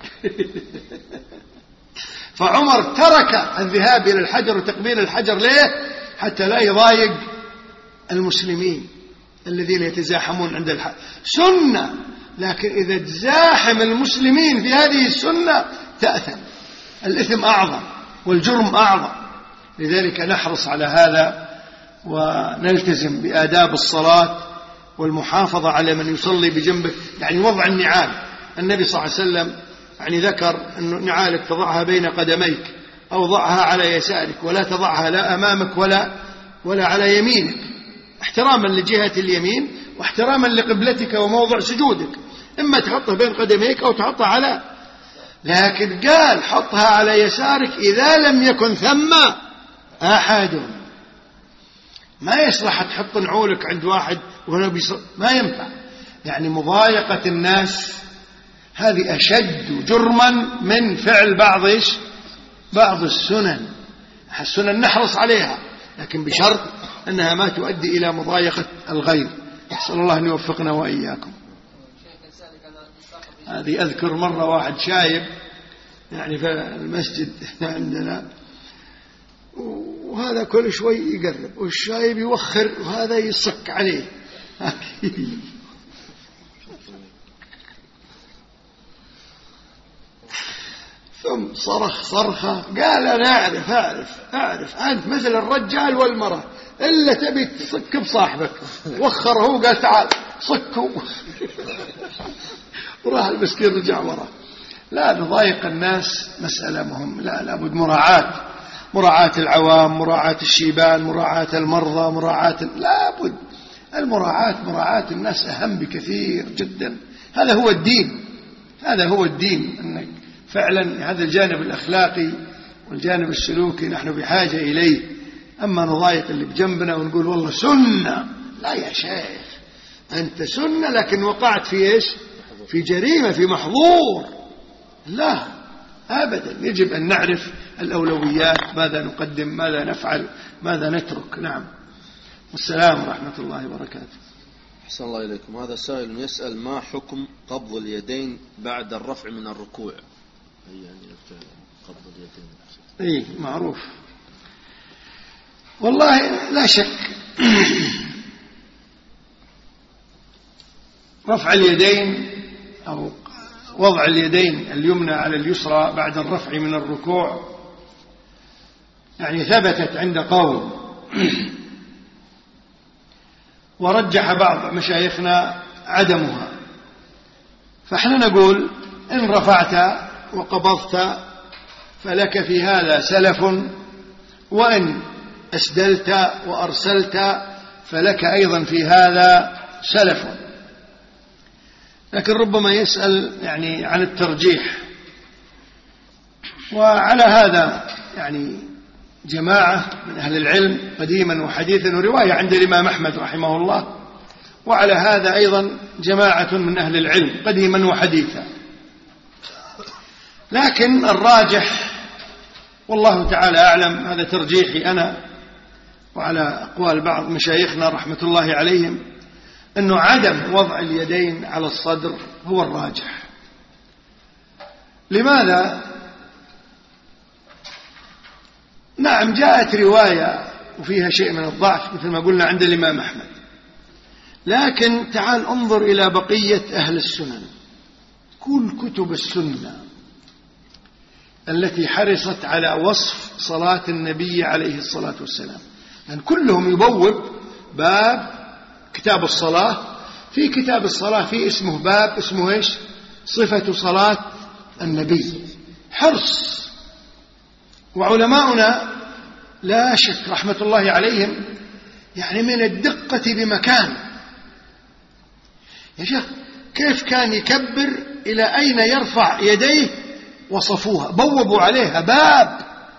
فعمر ترك الذهاب إلى الحجر وتقبيل الحجر، ليه؟ حتى لا يضايق المسلمين الذين يتزاحمون عند الحجر. سنة، لكن إذا تزاحم المسلمين في هذه السنة تأثم، الإثم أعظم والجرم أعظم. لذلك نحرص على هذا ونلتزم بآداب الصلاة والمحافظة على من يصلي بجنبه. يعني وضع النعال، النبي صلى الله عليه وسلم يعني ذكر أن نعالك تضعها بين قدميك أو ضعها على يسارك، ولا تضعها لا أمامك ولا ولا على يمينك، احتراما لجهة اليمين واحتراما لقبلتك وموضع سجودك. إما تحطها بين قدميك أو تحطها على، لكن قال حطها على يسارك إذا لم يكن ثم أحد. ما يصلح تحط نعولك عند واحد وهنا بيصل، ما ينفع. يعني مضايقة الناس هذه أشد جرما من فعل بعض إيش؟ بعض السنن. السنن نحرص عليها، لكن بشرط أنها ما تؤدي إلى مضايقة الغير. أسأل الله أن يوفقنا وإياكم. هذه أذكر مرة واحد شايب يعني في المسجد عندنا، وهذا كل شوي يقرب والشايب يوخر وهذا يصك عليه. ثم صرخ صرخة، قال أنا أعرف أعرف أعرف أنت مثل الرجال والمرأة، إلا تبي تصك بصاحبك. وخر هو قال تعال صكوا. وراح المسكين رجع وراه. لا نضايق الناس، مسألة مهم. لا لابد مراعاة، مراعاة العوام، مراعاة الشيبان، مراعاة المرضى، مراعاة، لابد المراعاة. مراعاة الناس أهم بكثير جدا. هذا هو الدين، هذا هو الدين. أنك فعلا هذا الجانب الأخلاقي والجانب السلوكي نحن بحاجة إليه. أما نضايق اللي بجنبنا ونقول والله سنة، لا يا شيخ، أنت سنة لكن وقعت في إيش؟ في جريمة، في محظور. لا أبدا، يجب أن نعرف الأولويات، ماذا نقدم، ماذا نفعل، ماذا نترك. نعم. والسلام ورحمة الله وبركاته. أحسن الله إليكم. هذا سائل يسأل ما حكم قبض اليدين بعد الرفع من الركوع؟ يعني قبض اليدين. إيه معروف. والله لا شك رفع اليدين أو وضع اليدين اليمنى على اليسرى بعد الرفع من الركوع يعني ثبتت عند قوم، ورجح بعض مشايخنا عدمها. فاحنا نقول إن رفعت وقبضت فلك في هذا سلف، وإن أسدلت وأرسلت فلك أيضا في هذا سلف. لكن ربما يسأل يعني عن الترجيح، وعلى هذا يعني جماعة من أهل العلم قديما وحديثا، ورواية عند الإمام أحمد رحمه الله، وعلى هذا أيضا جماعة من أهل العلم قديما وحديثا. لكن الراجح والله تعالى أعلم، هذا ترجيحي أنا وعلى أقوال بعض مشايخنا رحمة الله عليهم، أنه عدم وضع اليدين على الصدر هو الراجح. لماذا؟ نعم جاءت رواية وفيها شيء من الضعف مثل ما قلنا عند الإمام أحمد، لكن تعال انظر إلى بقية أهل السنن. كل كتب السنة التي حرصت على وصف صلاة النبي عليه الصلاة والسلام، يعني كلهم يبوب باب كتاب الصلاة، في كتاب الصلاة في اسمه باب اسمه إيش؟ صفة صلاة النبي. حرص. وعلماؤنا لا شك رحمة الله عليهم يعني من الدقة بمكان. يا شيخ كيف كان يكبر إلى أين يرفع يديه وصفوها، بوبوا عليها باب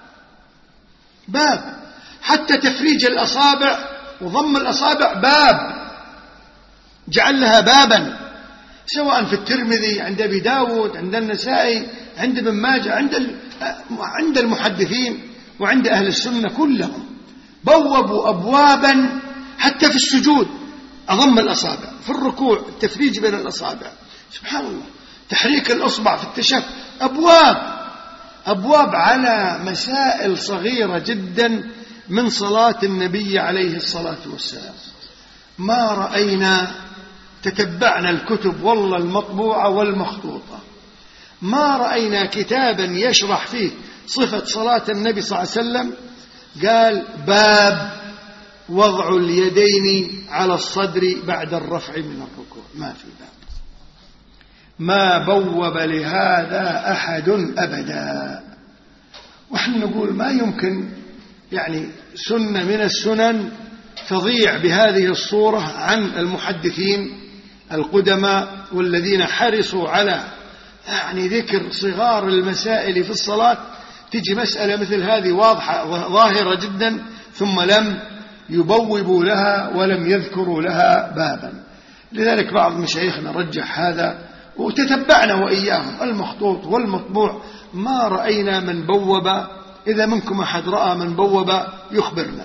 باب، حتى تفريج الأصابع وضم الأصابع باب، جعل لها بابا، سواء في الترمذي عند أبي داود عند النسائي عند ابن ماجه عند عند المحدثين وعند أهل السنة كلهم بوبوا أبوابا. حتى في السجود أضم الأصابع، في الركوع التفريج بين الأصابع، سبحان الله، تحريك الأصبع في التشهد، أبواب أبواب على مسائل صغيرة جدا من صلاة النبي عليه الصلاة والسلام. ما رأينا، تتبعنا الكتب والله المطبوعة والمخطوطة، ما رأينا كتابا يشرح فيه صفة صلاة النبي صلى الله عليه وسلم قال باب وضع اليدين على الصدر بعد الرفع من الركوع، ما في باب، ما بوب لهذا أحد أبدا. ونحن نقول ما يمكن يعني سنة من السنن تضيع بهذه الصورة عن المحدثين القدماء والذين حرصوا على يعني ذكر صغار المسائل في الصلاة. تجي مسألة مثل هذه واضحة ظاهرة جدا ثم لم يبوبوا لها ولم يذكروا لها بابا. لذلك بعض مشايخنا رجح هذا، وتتبعنا وإياهم المخطوط والمطبوع، ما رأينا من بوب. إذا منكم أحد رأى من بوب يخبرنا.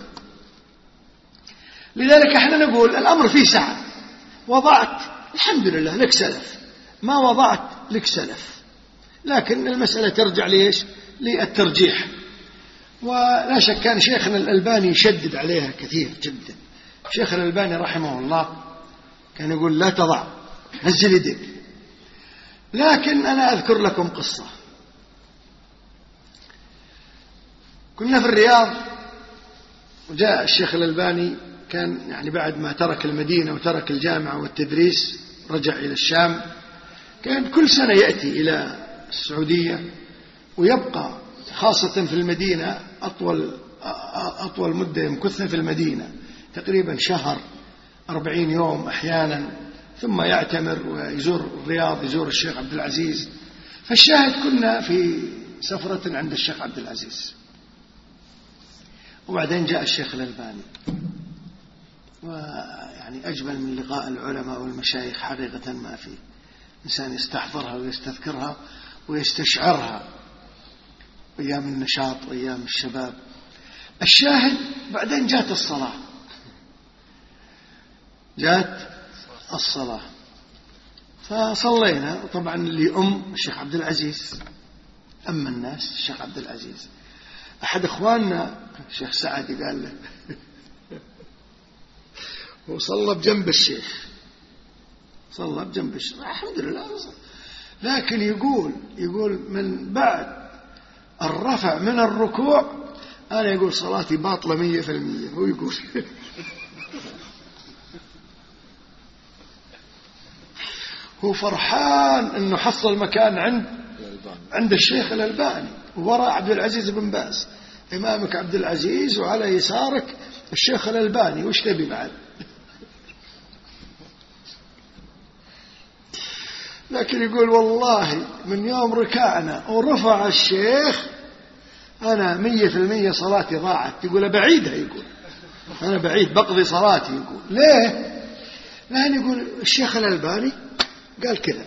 لذلك احنا نقول الأمر فيه سعة، وضعت الحمد لله لك سلف، ما وضعت لك سلف، لكن المسألة ترجع ليش؟ للترجيح. ولا شك كان شيخنا الألباني يشدد عليها كثير جدا. شيخنا الألباني رحمه الله كان يقول لا تضع، نزل يدك. لكن أنا أذكر لكم قصة. كنا في الرياض وجاء الشيخ الألباني، كان يعني بعد ما ترك المدينة وترك الجامعة والتدريس رجع إلى الشام، كان كل سنة يأتي إلى السعودية ويبقى خاصة في المدينة أطول أطول مدة يمكثها في المدينة، تقريبا شهر أربعين يوم أحيانا، ثم يعتمر ويزور الرياض، يزور الشيخ عبد العزيز. فالشاهد كنا في سفرة عند الشيخ عبد العزيز، وبعدين جاء الشيخ الألباني، ويعني أجمل من لقاء العلماء والمشايخ حقيقة ما في، إنسان يستحضرها ويستذكرها ويستشعرها أيام النشاط وأيام الشباب. الشاهد بعدين جاءت الصلاة، جاءت الصلاة فصلينا. طبعا اللي أم الشيخ عبد العزيز، أما الناس الشيخ عبد العزيز. أحد إخواننا الشيخ سعد قال له وصلى بجنب الشيخ، صلى بجنب الشيخ الحمد لله. لكن يقول يقول من بعد الرفع من الركوع أنا يقول صلاتي باطلة مية في المية. هو يقول هو فرحان أنه حصل مكان عند عند الشيخ الألباني، وراء عبد العزيز بن باز، إمامك عبد العزيز وعلى يسارك الشيخ الألباني، وش تبي بعد؟ لكن يقول والله من يوم ركعنا ورفع الشيخ أنا مية في المية صلاتي ضاعت. يقول بعيدها، يقول أنا بعيد بقضي صلاتي. يقول ليه؟ لأن يقول الشيخ الألباني قال كذا.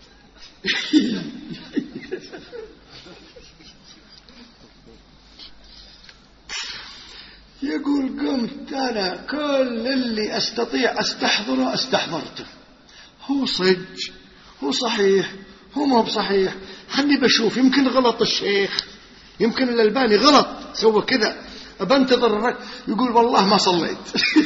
يقول قمت أنا كل اللي أستطيع أستحضره استحضرته، هو صج، هو صحيح، هو ما هو بصحيح، خلني بشوف يمكن غلط الشيخ، يمكن الألباني غلط سوى كذا، بنتظر الركعة. يقول والله ما صليت.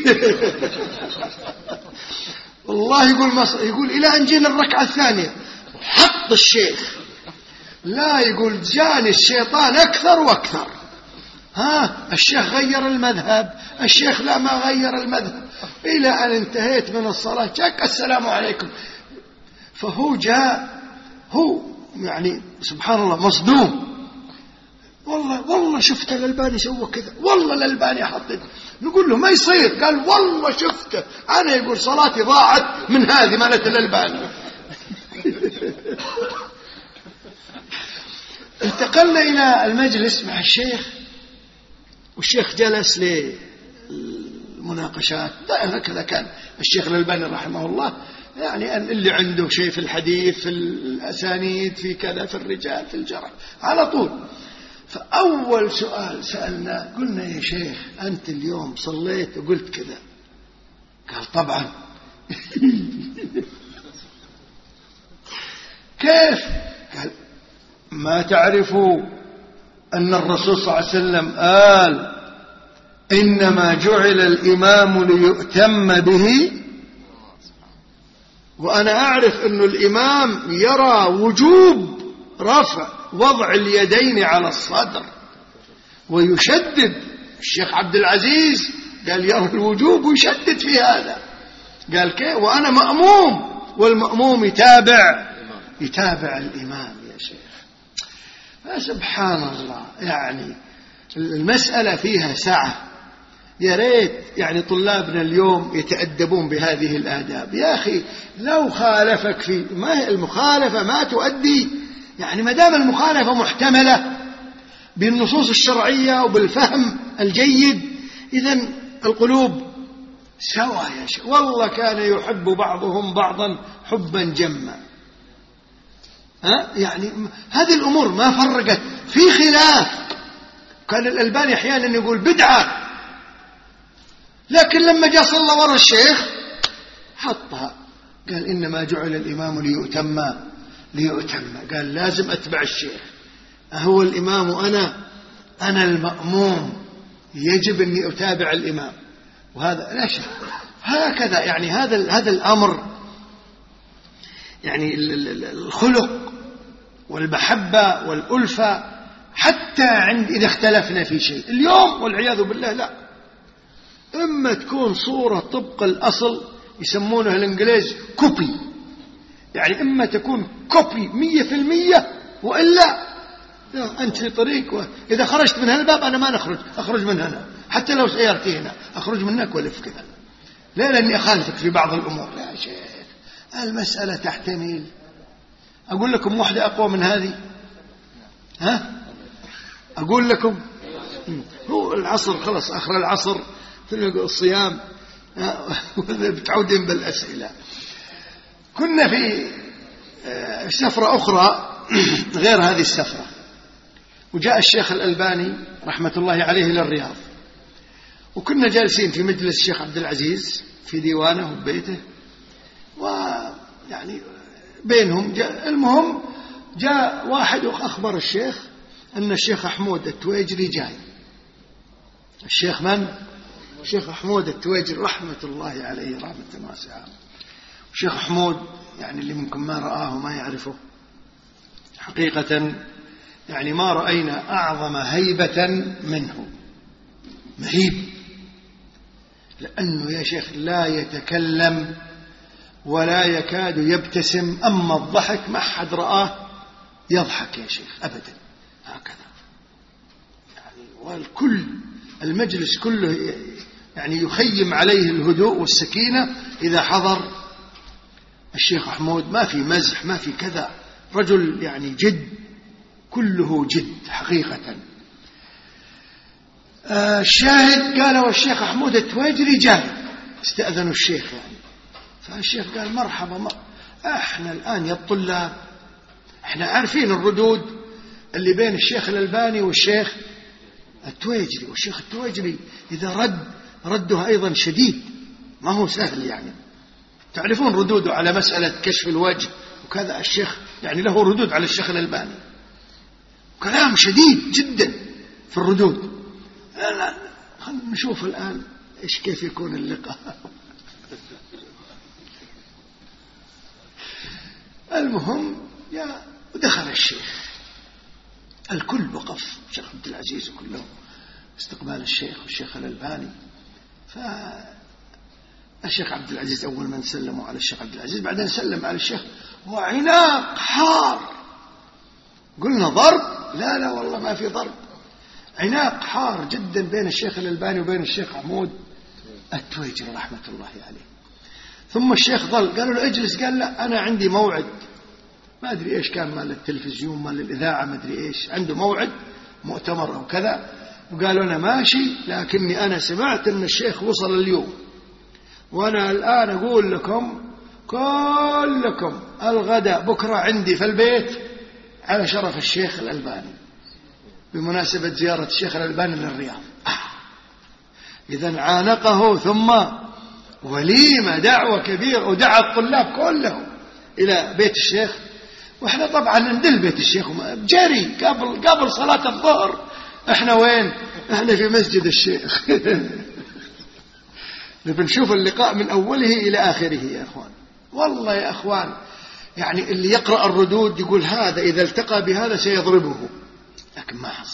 والله يقول ما صليت. يقول إلى أن جينا الركعة الثانية حط الشيخ، لا يقول جاني الشيطان أكثر وأكثر. ها الشيخ غير المذهب، الشيخ لا ما غير المذهب، إلى أن انتهيت من الصلاة شك السلام عليكم. فهو جاء هو يعني سبحان الله مصدوم، والله والله شفت الألباني سوى كذا، والله الألباني حطيت. نقول له ما يصير، قال والله شفته أنا، يقول صلاتي ضاعت من هذه مالت الألباني. انتقلنا إلى المجلس مع الشيخ، والشيخ جلس للمناقشات هكذا. كان الشيخ الألباني رحمه الله يعني أن اللي عنده شيء في الحديث، في الأسانيد، في كذا، في الرجال، في الجرح، على طول. فأول سؤال سألنا قلنا يا شيخ أنت اليوم صليت وقلت كذا؟ قال طبعا. كيف؟ قال ما تعرفوا أن الرسول صلى الله عليه وسلم قال إنما جعل الإمام ليؤتم به، وأنا أعرف أن الإمام يرى وجوب رفع وضع اليدين على الصدر ويشدد. الشيخ عبد العزيز قال يرى الوجوب ويشدد في هذا. قال كيف؟ وأنا مأموم، والمأموم يتابع يتابع الإمام يا شيخ. فسبحان الله، يعني المسألة فيها سعة. يا ريت يعني طلابنا اليوم يتأدبون بهذه الآداب. يا أخي لو خالفك في ما المخالفة ما تؤدي، يعني ما دام المخالفة محتملة بالنصوص الشرعية وبالفهم الجيد، إذن القلوب سوا يا شيخ. والله كان يحب بعضهم بعضا حبا جما. ها يعني هذه الأمور ما فرقت في خلاف. كان الألباني أحيانا يقول بدعة، لكن لما جاء صلى وراء الشيخ حطها، قال إنما جعل الإمام ليؤتم ليؤتم قال لازم أتبع الشيخ، هو الإمام وأنا أنا المأموم، يجب أني أتابع الإمام. وهذا لا شك هكذا، يعني هذا هذا الأمر يعني الخلق والمحبة والألفة حتى عند إذا اختلفنا في شيء. اليوم والعياذ بالله لا، إما تكون صورة طبق الأصل يسمونه الإنجليز كوبي، يعني إما تكون كوبي مية في المية، وإلا أنت في طريق، وإذا خرجت من هالباب أنا ما نخرج، أخرج من هنا، حتى لو سيارتي هنا أخرج منك ولف كذا، لا لأني أخالفك في بعض الأمور. يا شيخ المسألة تحتمل. أقول لكم واحدة أقوى من هذه، ها أقول لكم هو العصر خلص، آخر العصر في الصيام بتعودين بالأسئلة. كنا في سفرة أخرى غير هذه السفرة، وجاء الشيخ الألباني رحمة الله عليه إلى الرياض، وكنا جالسين في مجلس الشيخ عبد العزيز في ديوانه وبيته، ويعني بينهم جاء المهم جاء واحد وأخبر الشيخ أن الشيخ حمود التويجري جاي. الشيخ من؟ الشيخ حمود التويجري رحمة الله عليه رحمة واسعة. الشيخ حمود يعني اللي ممكن ما رآه ما يعرفه حقيقة، يعني ما رأينا أعظم هيبة منه، مهيب، لأنه يا شيخ لا يتكلم ولا يكاد يبتسم، أما الضحك ما حد رآه يضحك يا شيخ أبدا، هكذا والكل المجلس كله يعني يخيم عليه الهدوء والسكينة إذا حضر الشيخ محمود. ما في مزح، ما في كذا، رجل يعني جد، كله جد حقيقة. آه الشاهد قال والشيخ محمود التواجري جاء، استأذنوا الشيخ يعني. فالشيخ قال مرحبا، ما احنا الآن يا الطلاب احنا عارفين الردود اللي بين الشيخ الألباني والشيخ التواجري، والشيخ التواجري إذا رد ردها أيضا شديد، ما هو سهل يعني. تعرفون ردوده على مسألة كشف الوجه وكذا، الشيخ يعني له ردود على الشيخ الألباني، كلام شديد جدا في الردود. لا لا خلينا نشوف الآن إيش كيف يكون اللقاء. المهم يا ودخل الشيخ، الكل وقف، الشيخ عبد العزيز وكلهم استقبال الشيخ والشيخ الألباني. فالشيخ عبد العزيز أول من سلموا على الشيخ عبد العزيز، بعدين سلم على الشيخ وعناق حار. قلنا ضرب؟ لا لا والله ما في ضرب، عناق حار جدا بين الشيخ الألباني وبين الشيخ محمود التواجري رحمة الله عليه. ثم الشيخ ظل، قالوا له اجلس، قال لا أنا عندي موعد، ما أدري إيش كان، مال التلفزيون مال الإذاعة ما أدري إيش، عنده موعد مؤتمر أو كذا. وقالوا أنا ماشي، لكني أنا سمعت أن الشيخ وصل اليوم، وأنا الآن أقول لكم كلكم الغداء بكرة عندي في البيت على شرف الشيخ الألباني بمناسبة زيارة الشيخ الألباني للرياض. آه. إذن عانقه، ثم وليمة دعوة كبيرة، ودعا الطلاب كلهم إلى بيت الشيخ. وإحنا طبعا ندل بيت الشيخ جري قبل قبل صلاة الظهر. إحنا وين؟ إحنا في مسجد الشيخ. نشوف اللقاء من أوله إلى آخره يا أخوان. والله يا أخوان يعني اللي يقرأ الردود يقول هذا إذا التقى بهذا سيضربه، لكن ما حصل.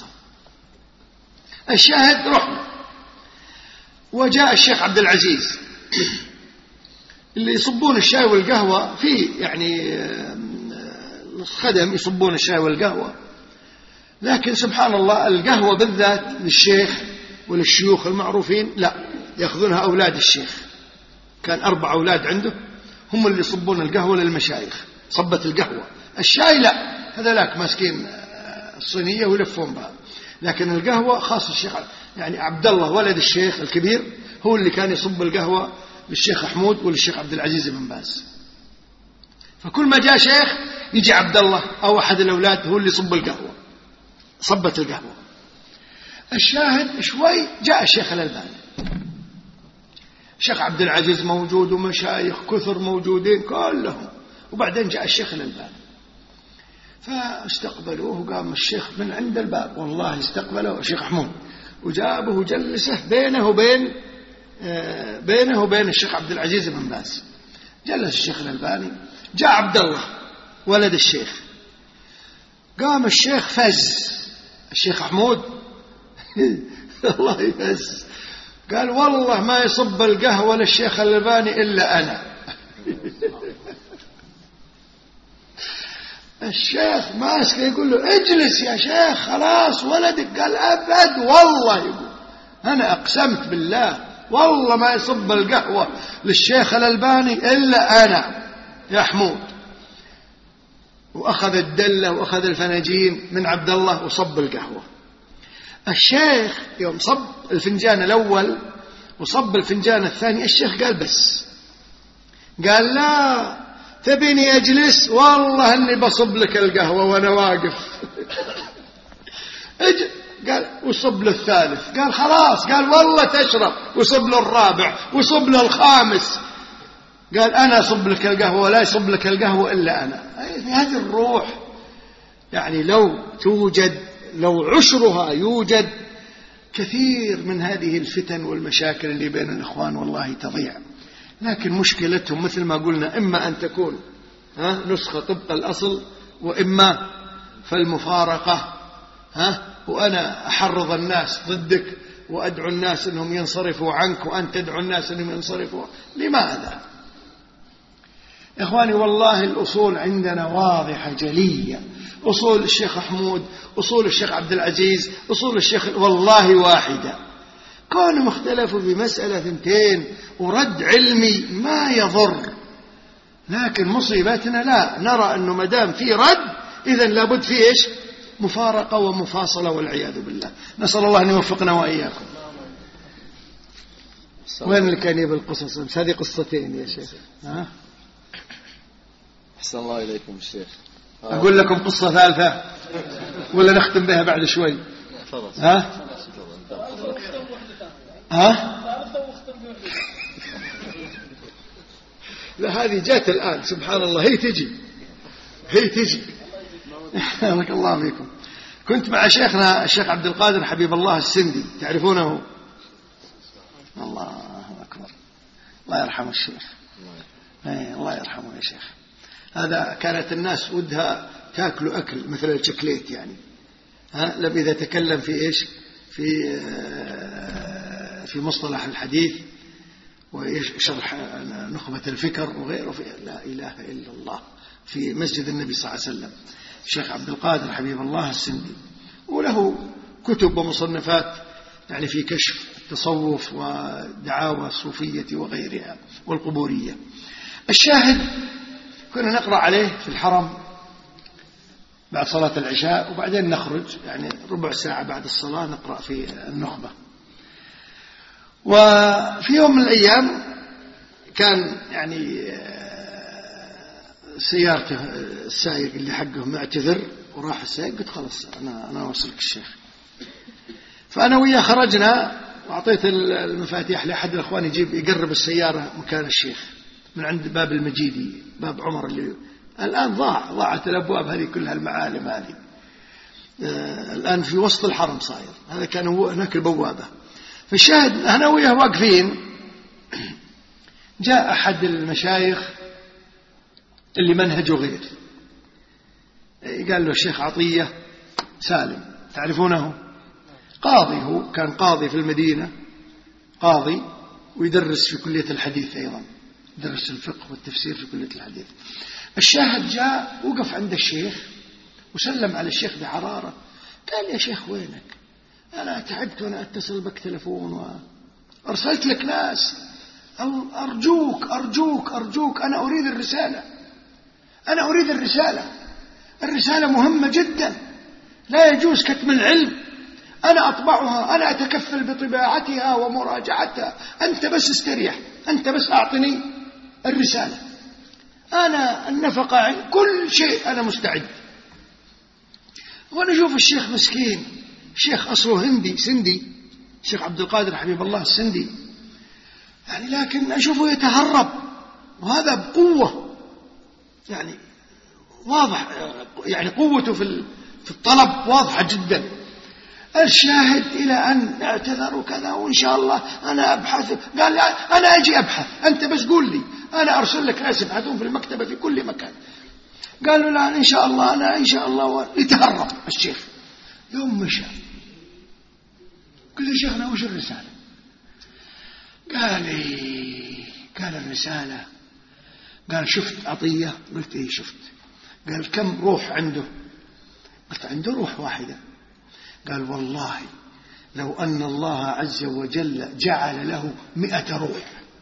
الشاهد رحنا، وجاء الشيخ عبد العزيز اللي يصبون الشاي والقهوة في يعني الخدم يصبون الشاي والقهوة، لكن سبحان الله القهوة بالذات للشيخ وللشيوخ المعروفين لا، يأخذونها أولاد الشيخ. كان أربع أولاد عنده هم اللي يصبون القهوة للمشايخ، صبة القهوة. الشاي لا، هذا لاك ماسكين الصينية ويلفون بها، لكن القهوة خاص الشيخ يعني عبد الله ولد الشيخ الكبير هو اللي كان يصب القهوة للشيخ محمود وللشيخ عبد العزيز بن باز. فكل ما جاء شيخ يجي عبد الله أو أحد الأولاد هو اللي يصب القهوة، صبة القهوة. الشاهد شوي جاء الشيخ الألباني، الشيخ عبد العزيز موجود ومشايخ كثر موجودين كلهم، وبعدين جاء الشيخ الألباني فاستقبلوه. وقام الشيخ من عند الباب، والله استقبله الشيخ محمود وجابه وجلسه بينه وبين بينه وبين الشيخ عبد العزيز بن باز. جلس الشيخ الألباني، جاء عبد الله ولد الشيخ، قام الشيخ فز الشيخ محمود الله يفز، قال والله ما يصب القهوة للشيخ الألباني إلا أنا. الشيخ ماسك يقول له اجلس يا شيخ خلاص ولدك، قال أبد والله، يقول أنا أقسمت بالله والله ما يصب القهوة للشيخ الألباني إلا أنا يا حمود. وأخذ الدلة وأخذ الفناجين من عبد الله وصب القهوة. الشيخ يوم صب الفنجان الأول وصب الفنجان الثاني، الشيخ قال بس، قال لا تبيني أجلس والله أني بصب لك القهوة وأنا واقف. اجل، قال وصب له الثالث، قال خلاص، قال والله تشرب، وصب له الرابع وصب له الخامس، قال أنا أصب لك القهوة ولا يصب لك القهوة إلا أنا. في هذه الروح يعني لو توجد، لو عشرها يوجد، كثير من هذه الفتن والمشاكل اللي بين الإخوان والله تضيع. لكن مشكلتهم مثل ما قلنا إما أن تكون ها نسخة طبق الأصل، وإما فالمفارقة، ها وأنا أحرض الناس ضدك وأدعو الناس أنهم ينصرفوا عنك وأنت تدعو الناس أنهم ينصرفوا. لماذا؟ إخواني والله الأصول عندنا واضحة جلية، أصول الشيخ محمود، أصول الشيخ عبد العزيز، أصول الشيخ، والله واحدة. كانوا اختلفوا بمسألة ثنتين ورد علمي ما يضر، لكن مصيبتنا لا نرى أنه مدام في رد إذن لابد في إيش؟ مفارقة ومفاصلة والعياذ بالله. نسأل الله أن يوفقنا وإياكم. وين اللي كان يبي القصص؟ بس هذه قصتين يا شيخ. ها؟ أحسن الله إليكم الشيخ. أقول لكم قصة ثالثة ولا نختم بها بعد شوي؟ ها؟ ها؟ لا هذه جات الآن سبحان الله، هي تجي هي تجي. بارك الله فيكم. كنت مع شيخنا الشيخ عبد القادر حبيب الله السندي، تعرفونه؟ الله أكبر، الله يرحمه الشيخ. ايه الله يرحمه يا شيخ. هذا كانت الناس ودها تاكلوا أكل مثل الشكليت يعني، ها لم إذا تكلم في إيش في في مصطلح الحديث وشرح نخبة الفكر وغيره، في لا إله إلا الله في مسجد النبي صلى الله عليه وسلم الشيخ عبد القادر حبيب الله السندي، وله كتب ومصنفات يعني في كشف التصوف ودعاوى الصوفية وغيرها والقبورية. الشاهد كنا نقرأ عليه في الحرم بعد صلاة العشاء، وبعدين نخرج يعني ربع ساعة بعد الصلاة نقرأ في النخبة. وفي يوم من الأيام كان يعني سيارته السائق اللي حقه معتذر وراح السائق، قلت خلاص أنا أنا أوصلك الشيخ. فأنا وياه خرجنا وأعطيت المفاتيح لأحد الأخوان يجيب يقرب السيارة مكان الشيخ من عند باب المجيدي، باب عمر اللي الآن ضاع ضاعت الأبواب هذه كلها، المعالم هذه آه الآن في وسط الحرم صاير، هذا كان هو هناك البوابة. فالشاهد أنا وياه واقفين، جاء أحد المشايخ اللي منهجه غير، قال له الشيخ عطية سالم، تعرفونه؟ قاضي، هو كان قاضي في المدينة، قاضي ويدرس في كلية الحديث أيضا، درس الفقه والتفسير في كلية الحديث. الشاهد جاء وقف عند الشيخ وسلم على الشيخ بحرارة، قال يا شيخ وينك؟ أنا تعبت وأنا أتصل بك تلفون وأرسلت لك ناس، أرجوك أرجوك أرجوك أنا أريد الرسالة، أنا أريد الرسالة، الرسالة مهمة جدا، لا يجوز كتم العلم، أنا أطبعها، أنا أتكفل بطباعتها ومراجعتها، أنت بس استريح، أنت بس أعطني الرسالة، أنا النفقة عن كل شيء أنا مستعد. وأنا أشوف الشيخ مسكين، الشيخ أصله هندي سندي، الشيخ عبد القادر حبيب الله السندي يعني، لكن أشوفه يتهرب، وهذا بقوة يعني واضح، يعني قوته في في الطلب واضحة جدا. الشاهد إلى أن اعتذر وكذا وإن شاء الله أنا أبحث، قال لا أنا أجي أبحث، أنت بس قول لي أنا أرسل لك ناس يبحثون في المكتبة في كل مكان. قالوا لا إن شاء الله أنا إن شاء الله. يتهرب الشيخ. يوم مشى قلت يا شيخنا وش الرسالة؟ قال لي قال الرسالة، قال شفت عطية؟ قلت إيه شفت. قال كم روح عنده؟ قلت عنده روح واحدة. قال والله لو أن الله عز وجل جعل له مئة روح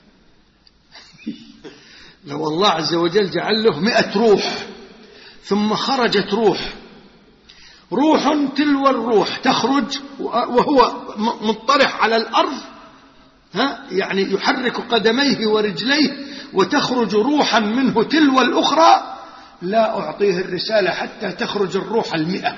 لو الله عز وجل جعل له مئة روح ثم خرجت روح روح تلو الروح تخرج وهو مطرح على الأرض، ها يعني يحرك قدميه ورجليه، وتخرج روحا منه تلو الأخرى، لا أعطيه الرسالة حتى تخرج الروح المئة،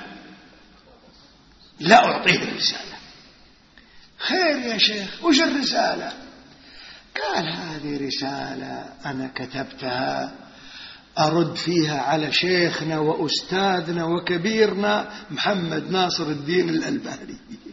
لا أعطيه الرسالة. خير يا شيخ وش الرسالة؟ قال هذه رسالة أنا كتبتها أرد فيها على شيخنا وأستاذنا وكبيرنا محمد ناصر الدين الألباني.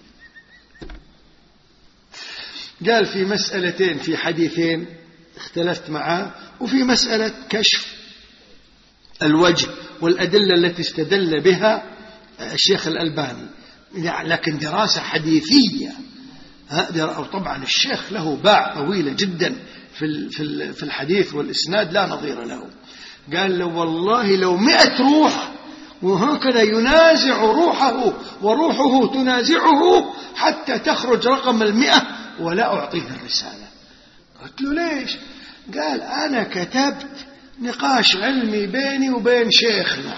قال في مسألتين، في حديثين اختلفت معه، وفي مسألة كشف الوجه والأدلة التي استدل بها الشيخ الألباني، لكن دراسة حديثية. طبعا الشيخ له باع طويلة جدا في في الحديث والإسناد لا نظير له. قال له والله لو مئة روح وهكذا ينازع روحه وروحه تنازعه حتى تخرج رقم المئة ولا أعطيه الرسالة. قلت له ليش؟ قال أنا كتبت نقاش علمي بيني وبين شيخنا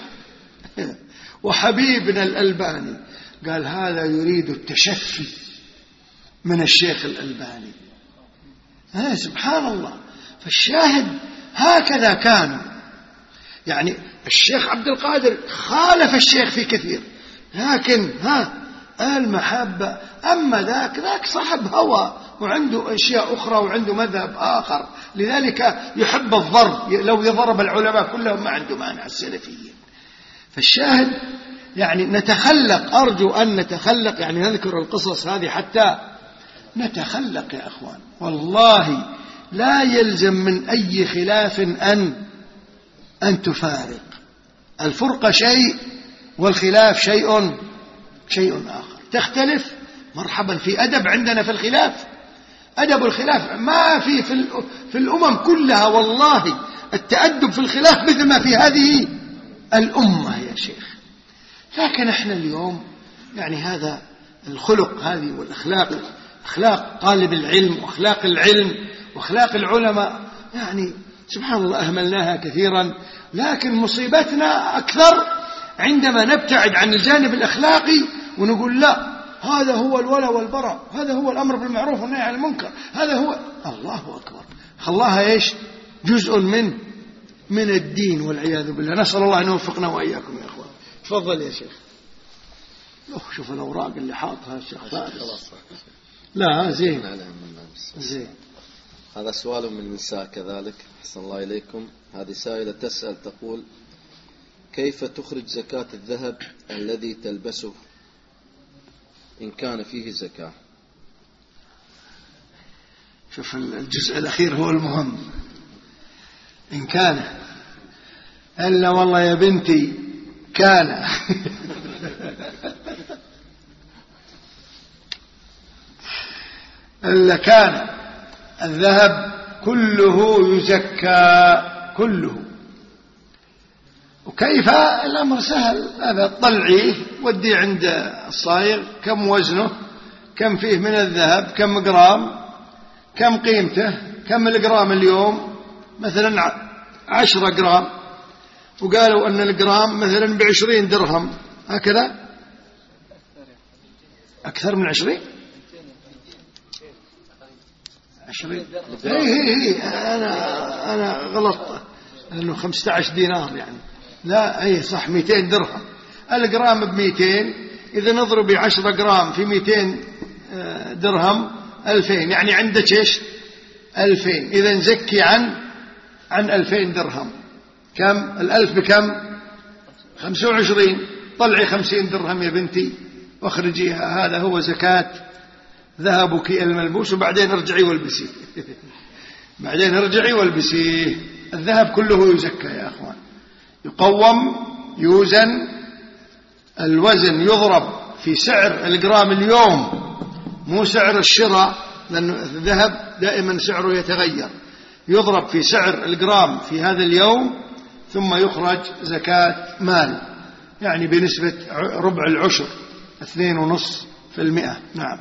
وحبيبنا الألباني. قال هذا يريد التشفي من الشيخ الألباني. ها سبحان الله. فالشاهد هكذا كانوا، يعني الشيخ عبد القادر خالف الشيخ في كثير، لكن ها المحبة. أما ذاك ذاك صاحب هوى وعنده أشياء أخرى وعنده مذهب آخر، لذلك يحب الضرب. لو يضرب العلماء كلهم ما عنده مانع السلفيين. فالشاهد يعني نتخلق، أرجو أن نتخلق، يعني نذكر القصص هذه حتى نتخلق يا أخوان. والله لا يلزم من أي خلاف أن أن تفارق. الفرقة شيء والخلاف شيء شيء آخر. تختلف مرحبا، في أدب عندنا في الخلاف، أدب الخلاف ما في في, في الأمم كلها. والله التأدب في الخلاف مثل ما في هذه الأمة يا شيخ. لكن احنا اليوم يعني هذا الخلق هذه والأخلاق، أخلاق طالب العلم وأخلاق العلم وأخلاق العلماء، يعني سبحان الله أهملناها كثيرا. لكن مصيبتنا أكثر عندما نبتعد عن الجانب الأخلاقي ونقول لا هذا هو الولاء والبراء، هذا هو الأمر بالمعروف والنهي عن المنكر، هذا هو. الله أكبر. خلاها إيش؟ جزء من من الدين والعياذ بالله. نسأل الله أن يوفقنا وإياكم يا أخوان. تفضل يا شيخ. أوه شوف الأوراق اللي حاطها الشيخ فارس. لا زين زين. هذا سؤال من النساء كذلك. أحسن الله إليكم. هذه سائلة تسأل تقول كيف تخرج زكاة الذهب الذي تلبسه إن كان فيه زكاة؟ شوف الجزء الأخير هو المهم. إن كان إلا والله يا بنتي كان إلا كان الذهب كله يزكى كله. وكيف؟ الأمر سهل. هذا طلعيه ودي عند الصايغ كم وزنه، كم فيه من الذهب، كم جرام، كم قيمته، كم الجرام اليوم، مثلا عشرة جرام، وقالوا أن الجرام مثلا بعشرين درهم، هكذا أكثر من عشرين عشرين هي هي هي أنا أنا غلط لأنه خمسة عشر دينار يعني. لا هي صح مئتين درهم. الجرام بمئتين، إذا نضرب عشرة جرام في مئتين درهم ألفين، يعني عندك إيش؟ ألفين. إذا نزكي عن عن ألفين درهم. كم الألف بكم؟ خمسة وعشرين. طلعي خمسين درهم يا بنتي واخرجيها. هذا هو زكاة ذهبك الملبوس. وبعدين ارجعي والبسيه بعدين ارجعي والبسيه. الذهب كله يزكى يا أخوان. يقوم، يوزن، الوزن يضرب في سعر الجرام اليوم، مو سعر الشراء، لأن الذهب دائما سعره يتغير. يضرب في سعر الجرام في هذا اليوم، ثم يخرج زكاة مال، يعني بنسبة ربع العشر، اثنين ونص في المئة. نعم.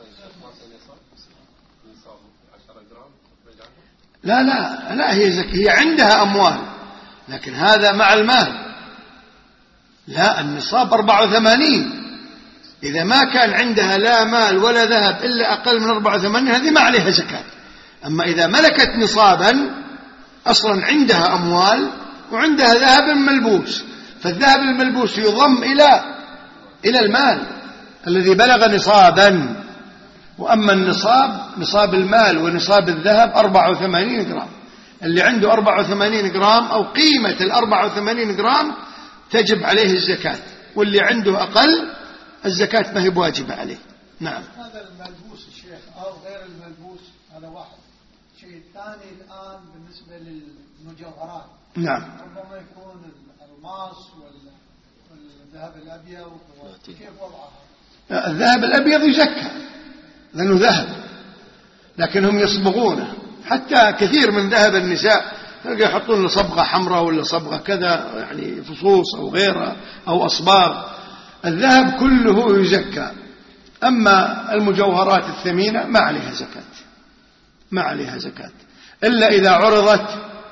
لا لا لا هي زكية، هي عندها أموال، لكن هذا مع المال. لا، النصاب أربعة وثمانين. إذا ما كان عندها لا مال ولا ذهب إلا أقل من أربعة وثمانين، هذه ما عليها زكاة. أما إذا ملكت نصابا أصلا عندها أموال وعندها ذهب ملبوس، فالذهب الملبوس يضم إلى إلى المال الذي بلغ نصابا. وأما النصاب، نصاب المال ونصاب الذهب أربعة وثمانين جرام. اللي عنده أربعة وثمانين جرام أو قيمة الأربعة وثمانين جرام تجب عليه الزكاة، واللي عنده أقل الزكاة ما هي بواجبة عليه. نعم. هذا الملبوس الشيخ أو غير الملبوس هذا واحد. شيء ثاني الآن بالنسبة للمجوهرات، نعم، ربما يكون الألماس والذهب الأبيض، كيف وضعها؟ الذهب الأبيض يزكى لأنه ذهب، لكنهم يصبغونه. حتى كثير من ذهب النساء يحطون له صبغة حمراء ولا صبغة كذا، يعني فصوص أو غيرها أو أصباغ. الذهب كله يزكى. أما المجوهرات الثمينة ما عليها زكاة، ما عليها زكاة إلا إذا عرضت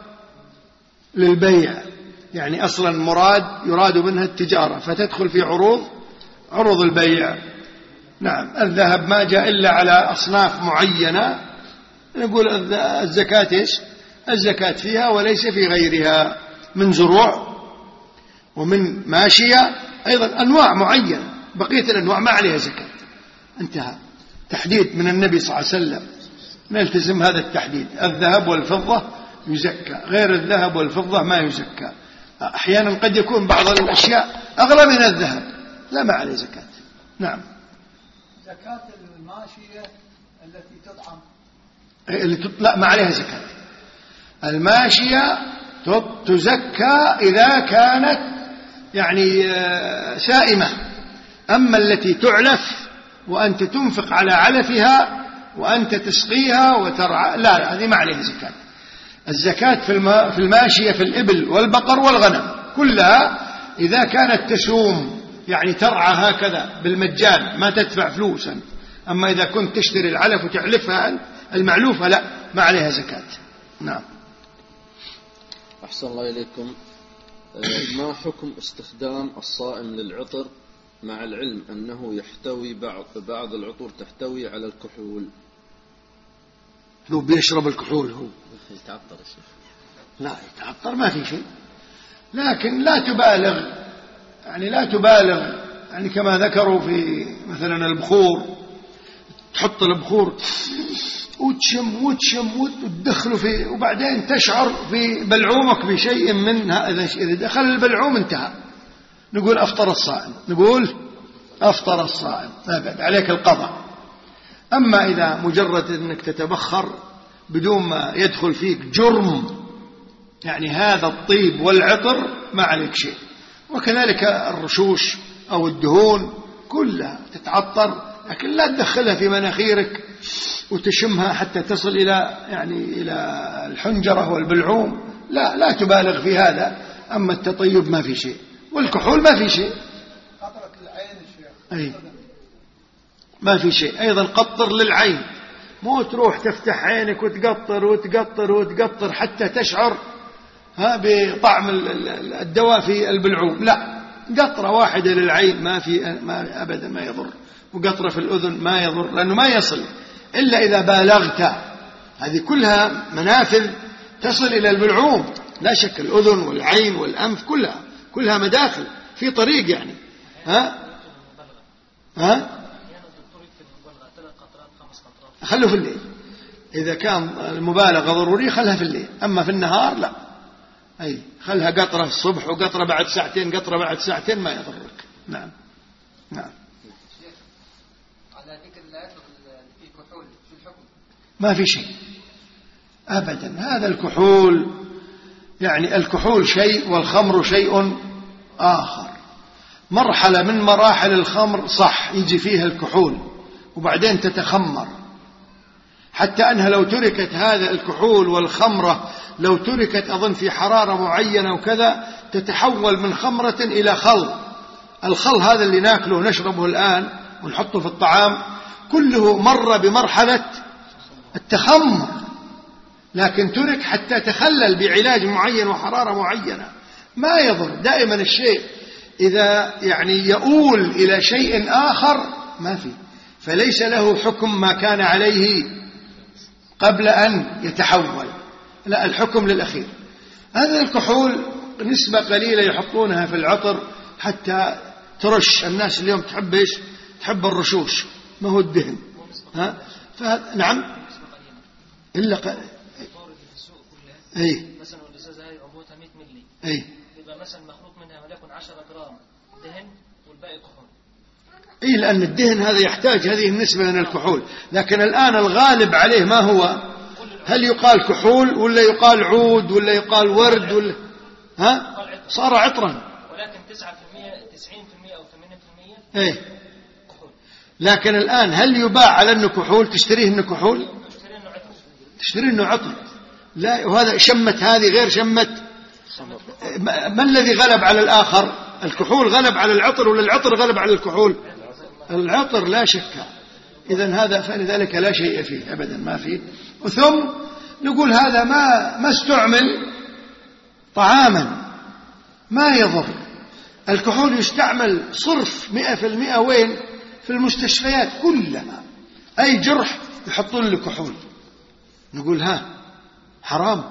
للبيع، يعني أصلا مراد يراد منها التجارة فتدخل في عروض عروض البيع. نعم. الذهب ما جاء إلا على أصناف معينة نقول الزكاة إيش؟ الزكاة فيها وليس في غيرها، من زروع ومن ماشية أيضا أنواع معينة، بقية الأنواع ما عليها زكاة. انتهى. تحديد من النبي صلى الله عليه وسلم، نلتزم هذا التحديد. الذهب والفضة يزكى، غير الذهب والفضة ما يزكى. أحيانا قد يكون بعض الأشياء أغلى من الذهب لا ما عليه زكاة. نعم. زكاة الماشية التي تطعم اللي لا ما عليها زكاة. الماشية تزكى إذا كانت يعني سائمة. أما التي تعلف وأنت تنفق على علفها وأنت تسقيها وترعى، لا هذه ما عليها زكاة. الزكاة في الماشية في الإبل والبقر والغنم كلها إذا كانت تسوم، يعني ترعى هكذا بالمجان ما تدفع فلوسا. أما إذا كنت تشتري العلف وتعلفها المعلوفة لا ما عليها زكاة. نعم. أحسن الله إليكم. ما حكم استخدام الصائم للعطر مع العلم أنه يحتوي بعض بعض العطور تحتوي على الكحول؟ لو بيشرب الكحول هو يتعطر يا شيخ. لا يتعطر ما في شيء، لكن لا تبالغ، يعني لا تبالغ، يعني كما ذكروا في مثلا البخور، تحط البخور وتشم وتشم وتدخله في، وبعدين تشعر في بلعومك بشيء من هذا. إذا دخل البلعوم انتهى، نقول أفطر الصائم، نقول أفطر الصائم، أبد عليك القضاء. أما إذا مجرد أنك تتبخر بدون ما يدخل فيك جرم، يعني هذا الطيب والعطر ما عليك شيء. وكذلك الرشوش أو الدهون كلها تتعطر، لكن لا تدخلها في مناخيرك وتشمها حتى تصل إلى يعني إلى الحنجرة والبلعوم، لا لا تبالغ في هذا. أما التطيب ما في شيء، والكحول ما في شيء. قطرة العين الشيخ أي ما في شيء. أيضا قطر للعين، مو تروح تفتح عينك وتقطر وتقطر وتقطر حتى تشعر ها بطعم الدواء في البلعوم، لا، قطرة واحدة للعين ما في ما أبدا ما يضر، وقطرة في الأذن ما يضر لأنه ما يصل إلا إذا بالغت. هذه كلها منافذ تصل إلى البلعوم لا شك، الأذن والعين والأنف كلها كلها مداخل في طريق يعني. ها ها خلوا في الليل، إذا كان المبالغة ضروري خلها في الليل، أما في النهار لا. أي خلها قطرة الصبح وقطرة بعد ساعتين، قطرة بعد ساعتين ما يضرك. نعم نعم. على ذكر لا يطلق في كحول في الحكم ما في شيء أبدا. هذا الكحول يعني الكحول شيء والخمر شيء آخر. مرحلة من مراحل الخمر صح يجي فيها الكحول وبعدين تتخمر، حتى أنها لو تركت هذا الكحول والخمرة لو تركت أظن في حرارة معينة وكذا تتحول من خمرة إلى خل. الخل هذا اللي ناكله ونشربه الآن ونحطه في الطعام كله مر بمرحلة التخمر، لكن ترك حتى تخلل بعلاج معين وحرارة معينة ما يضر. دائما الشيء إذا يعني يؤول إلى شيء آخر ما فيه، فليس له حكم ما كان عليه قبل أن يتحول، لا، الحكم للأخير. هذا الكحول نسبة قليلة يحطونها في العطر حتى ترش. الناس اليوم تحب إيش؟ تحب الرشوش ما هو الدهن. ها فهذا نعم إلا ق... أي مثلا الازازه هاي عبوتها مئة مللي، أي يبقى مثلا مخلوط منها وليكن عشرة جرام دهن والباقي كحول. إيه لأن الدهن هذا يحتاج هذه النسبة من الكحول، لكن الآن الغالب عليه ما هو؟ هل يقال كحول ولا يقال عود ولا يقال ورد ولا ها؟ صار عطرا، ولكن تسعة بالمئة تسعين بالمئة أو ثمانين بالمئة إيه كحول. لكن الآن هل يباع على أنه كحول؟ تشتريه أنه كحول؟ تشتري إنه عطر. تشتري أنه عطر. لا، وهذا شمة هذه غير شمة. ما الذي غلب على الآخر؟ الكحول غلب على العطر ولا العطر غلب على الكحول؟ العطر لا شك. إذن هذا فلذلك لا شيء فيه أبدا، ما فيه. وثم نقول هذا ما ما استعمل طعاما، ما يضر. الكحول يستعمل صرف مئة في المئة وين؟ في المستشفيات كلها، أي جرح يحطون له كحول. نقول ها حرام،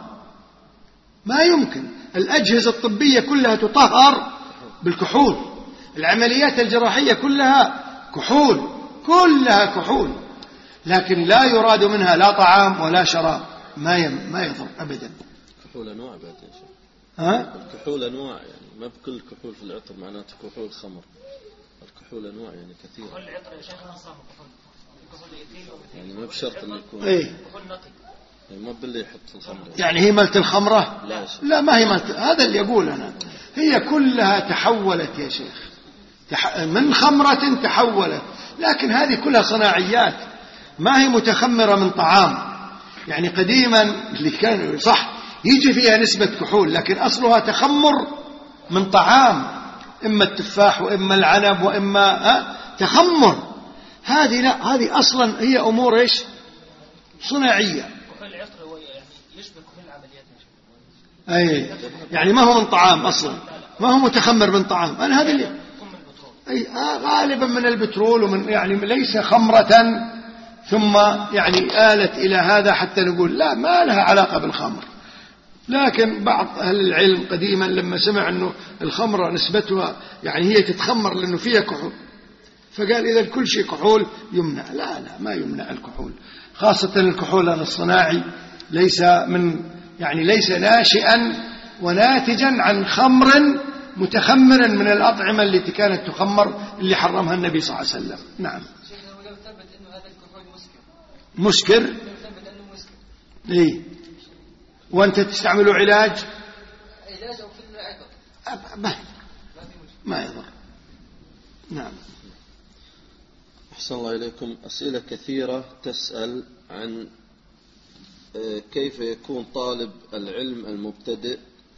ما يمكن. الأجهزة الطبية كلها تطهر بالكحول، العمليات الجراحية كلها كحول، كلها كحول، لكن لا يراد منها لا طعام ولا شراب، ما يم ما يضر أبدا. كحول أنواع بعد يا شيخ. ها؟ الكحول أنواع، يعني ما بكل كحول في العطر معناته كحول خمر. الكحول أنواع يعني كثيرة. كحول العطر يا شيخ نصاب كحول كحول إيثيل يعني ما بشرط أن يكون. إيه. كحول نقي. يعني ما باللي يحط في الخمر. يعني هي ملت الخمرة؟ لا, لا ما هي ملت، هذا اللي يقول أنا. هي كلها تحولت يا شيخ، تح... من خمرة تحولت، لكن هذه كلها صناعيات، ما هي متخمرة من طعام. يعني قديما اللي كان صح يجي فيها نسبة كحول، لكن أصلها تخمر من طعام، إما التفاح وإما العنب وإما أه؟ تخمر. هذه لا، هذه أصلا هي أمور إيش؟ صناعية. كحول العطر هو يعني يشبه كحول العمليات. أي يعني ما هو من طعام أصلا، ما هو متخمر من طعام. أنا هذا اللي أي غالبا من البترول، ومن يعني ليس خمرة ثم يعني آلت إلى هذا حتى نقول لا، ما لها علاقة بالخمر. لكن بعض أهل العلم قديما لما سمع أنه الخمرة نسبتها يعني هي تتخمر لأنه فيها كحول، فقال إذا كل شيء كحول يمنع. لا لا، ما يمنع الكحول، خاصة الكحول الصناعي ليس من يعني ليس ناشئا وناتجا عن خمر متخمر من الأطعمة التي كانت تخمر اللي حرمها النبي صلى الله عليه وسلم. نعم. شيخنا ولو ثبت أنه هذا الكحول مسكر. مسكر؟ لو ثبت أنه مسكر. إيه. وأنت تستعمله علاج؟ علاج أو في العطر؟ ما ما يضر. نعم. أحسن الله إليكم. أسئلة كثيرة تسأل عن كيف يكون طالب العلم المبتدئ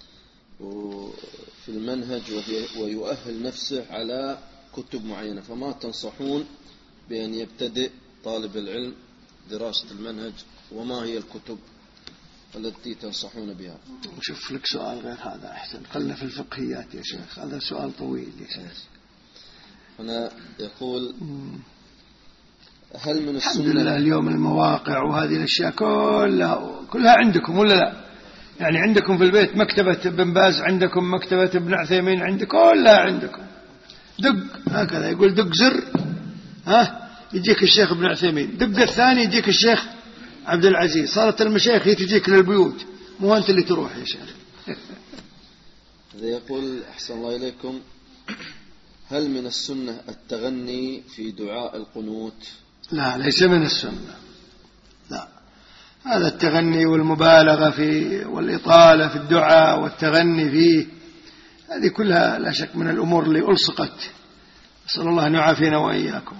في المنهج ويؤهل نفسه على كتب معينة، فما تنصحون بأن يبتدئ طالب العلم دراسة المنهج، وما هي الكتب التي تنصحون بها؟ شوف لك سؤال غير هذا أحسن، خلنا في الفقهيات يا شيخ، هذا سؤال طويل يا شيخ. هنا يقول هل من الحمد السنة لله اليوم المواقع وهذه الأشياء كلها كلها عندكم ولا لا؟ يعني عندكم في البيت مكتبة ابن باز، عندكم مكتبة ابن عثيمين، عندكم كلها عندكم. دق هكذا يقول دق زر ها يجيك الشيخ ابن عثيمين، دق الثاني يجيك الشيخ عبد العزيز. صارت المشايخ هي تجيك للبيوت، مو أنت اللي تروح يا شيخ. هذا يقول أحسن الله إليكم هل من السنة التغني في دعاء القنوت؟ لا ليس من السنة، لا. هذا التغني والمبالغة في والإطالة في الدعاء والتغني فيه، هذه كلها لا شك من الأمور اللي ألصقت. أسأل الله أن يعافينا وإياكم.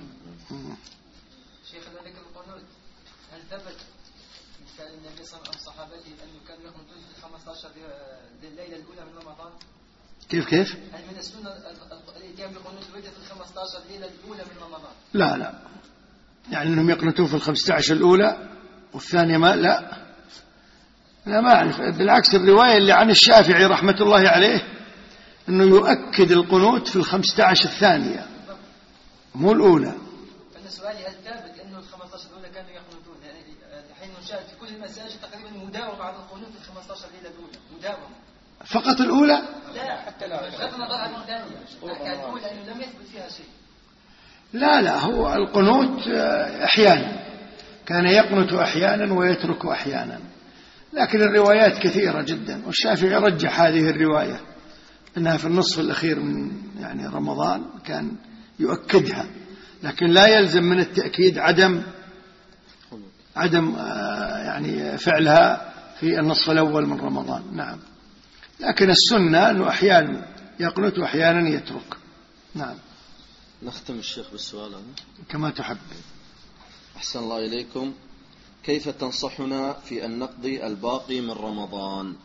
شيخنا ذكر القنوت، هل ثبت كان النبي صلى الله عليه وسلم صحابته أنه كان يقنطون في الخمسة عشر الليلة الأولى من رمضان؟ كيف كيف؟ هل من السنة الاتيان بقنوت الوتر في الخمسة عشر الليلة الأولى من رمضان؟ لا لا، يعني أنهم يقنطون في الخمسة عشر الأولى والثانية ما لا لا ما أعرف. بالعكس الرواية اللي عن الشافعي رحمة الله عليه أنه يؤكد القنوت في الخمسة عشر الثانية مو الأولى. فأنا سؤالي هل ثابت أنه الخمسة عشر الأولى كانوا يقنطون؟ يعني حين نشاهد في كل المساجد تقريبا مداومة على القنوت في الخمسة عشر ليلة الأولى، مداومة. فقط الأولى؟ لا حتى لا بغض النظر عن الثانية، لكن الأولى أنه لم يثبت فيها شيء. لا لا، هو القنوت أحيانا كان يقنت أحيانا ويترك أحيانا، لكن الروايات كثيرة جدا، والشافعي رجح هذه الرواية أنها في النصف الأخير من يعني رمضان كان يؤكدها، لكن لا يلزم من التأكيد عدم عدم يعني فعلها في النصف الأول من رمضان. نعم، لكن السنة أنه أحيانا يقنت وأحيانا يترك. نعم. نختم الشيخ بالسؤال هذا كما تحب. أحسن الله إليكم. كيف تنصحنا في أن نقضي الباقي من رمضان؟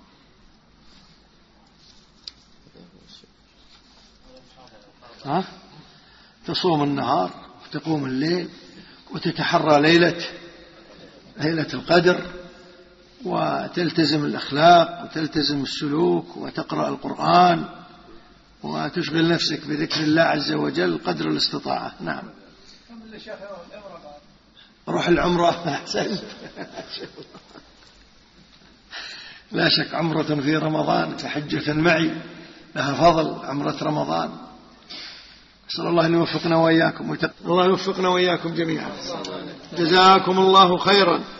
ها؟ تصوم النهار وتقوم الليل وتتحرى ليلة ليلة القدر، وتلتزم الأخلاق وتلتزم السلوك وتقرأ القرآن وتشغل نفسك بذكر الله عز وجل قدر الاستطاعة. نعم. روح العمرة. أحسنت. لا شك عمرة في رمضان كحجة معي، لها فضل عمرة رمضان. أسأل الله أن يوفقنا وإياكم، الله يوفقنا وإياكم جميعا. جزاكم الله خيرا.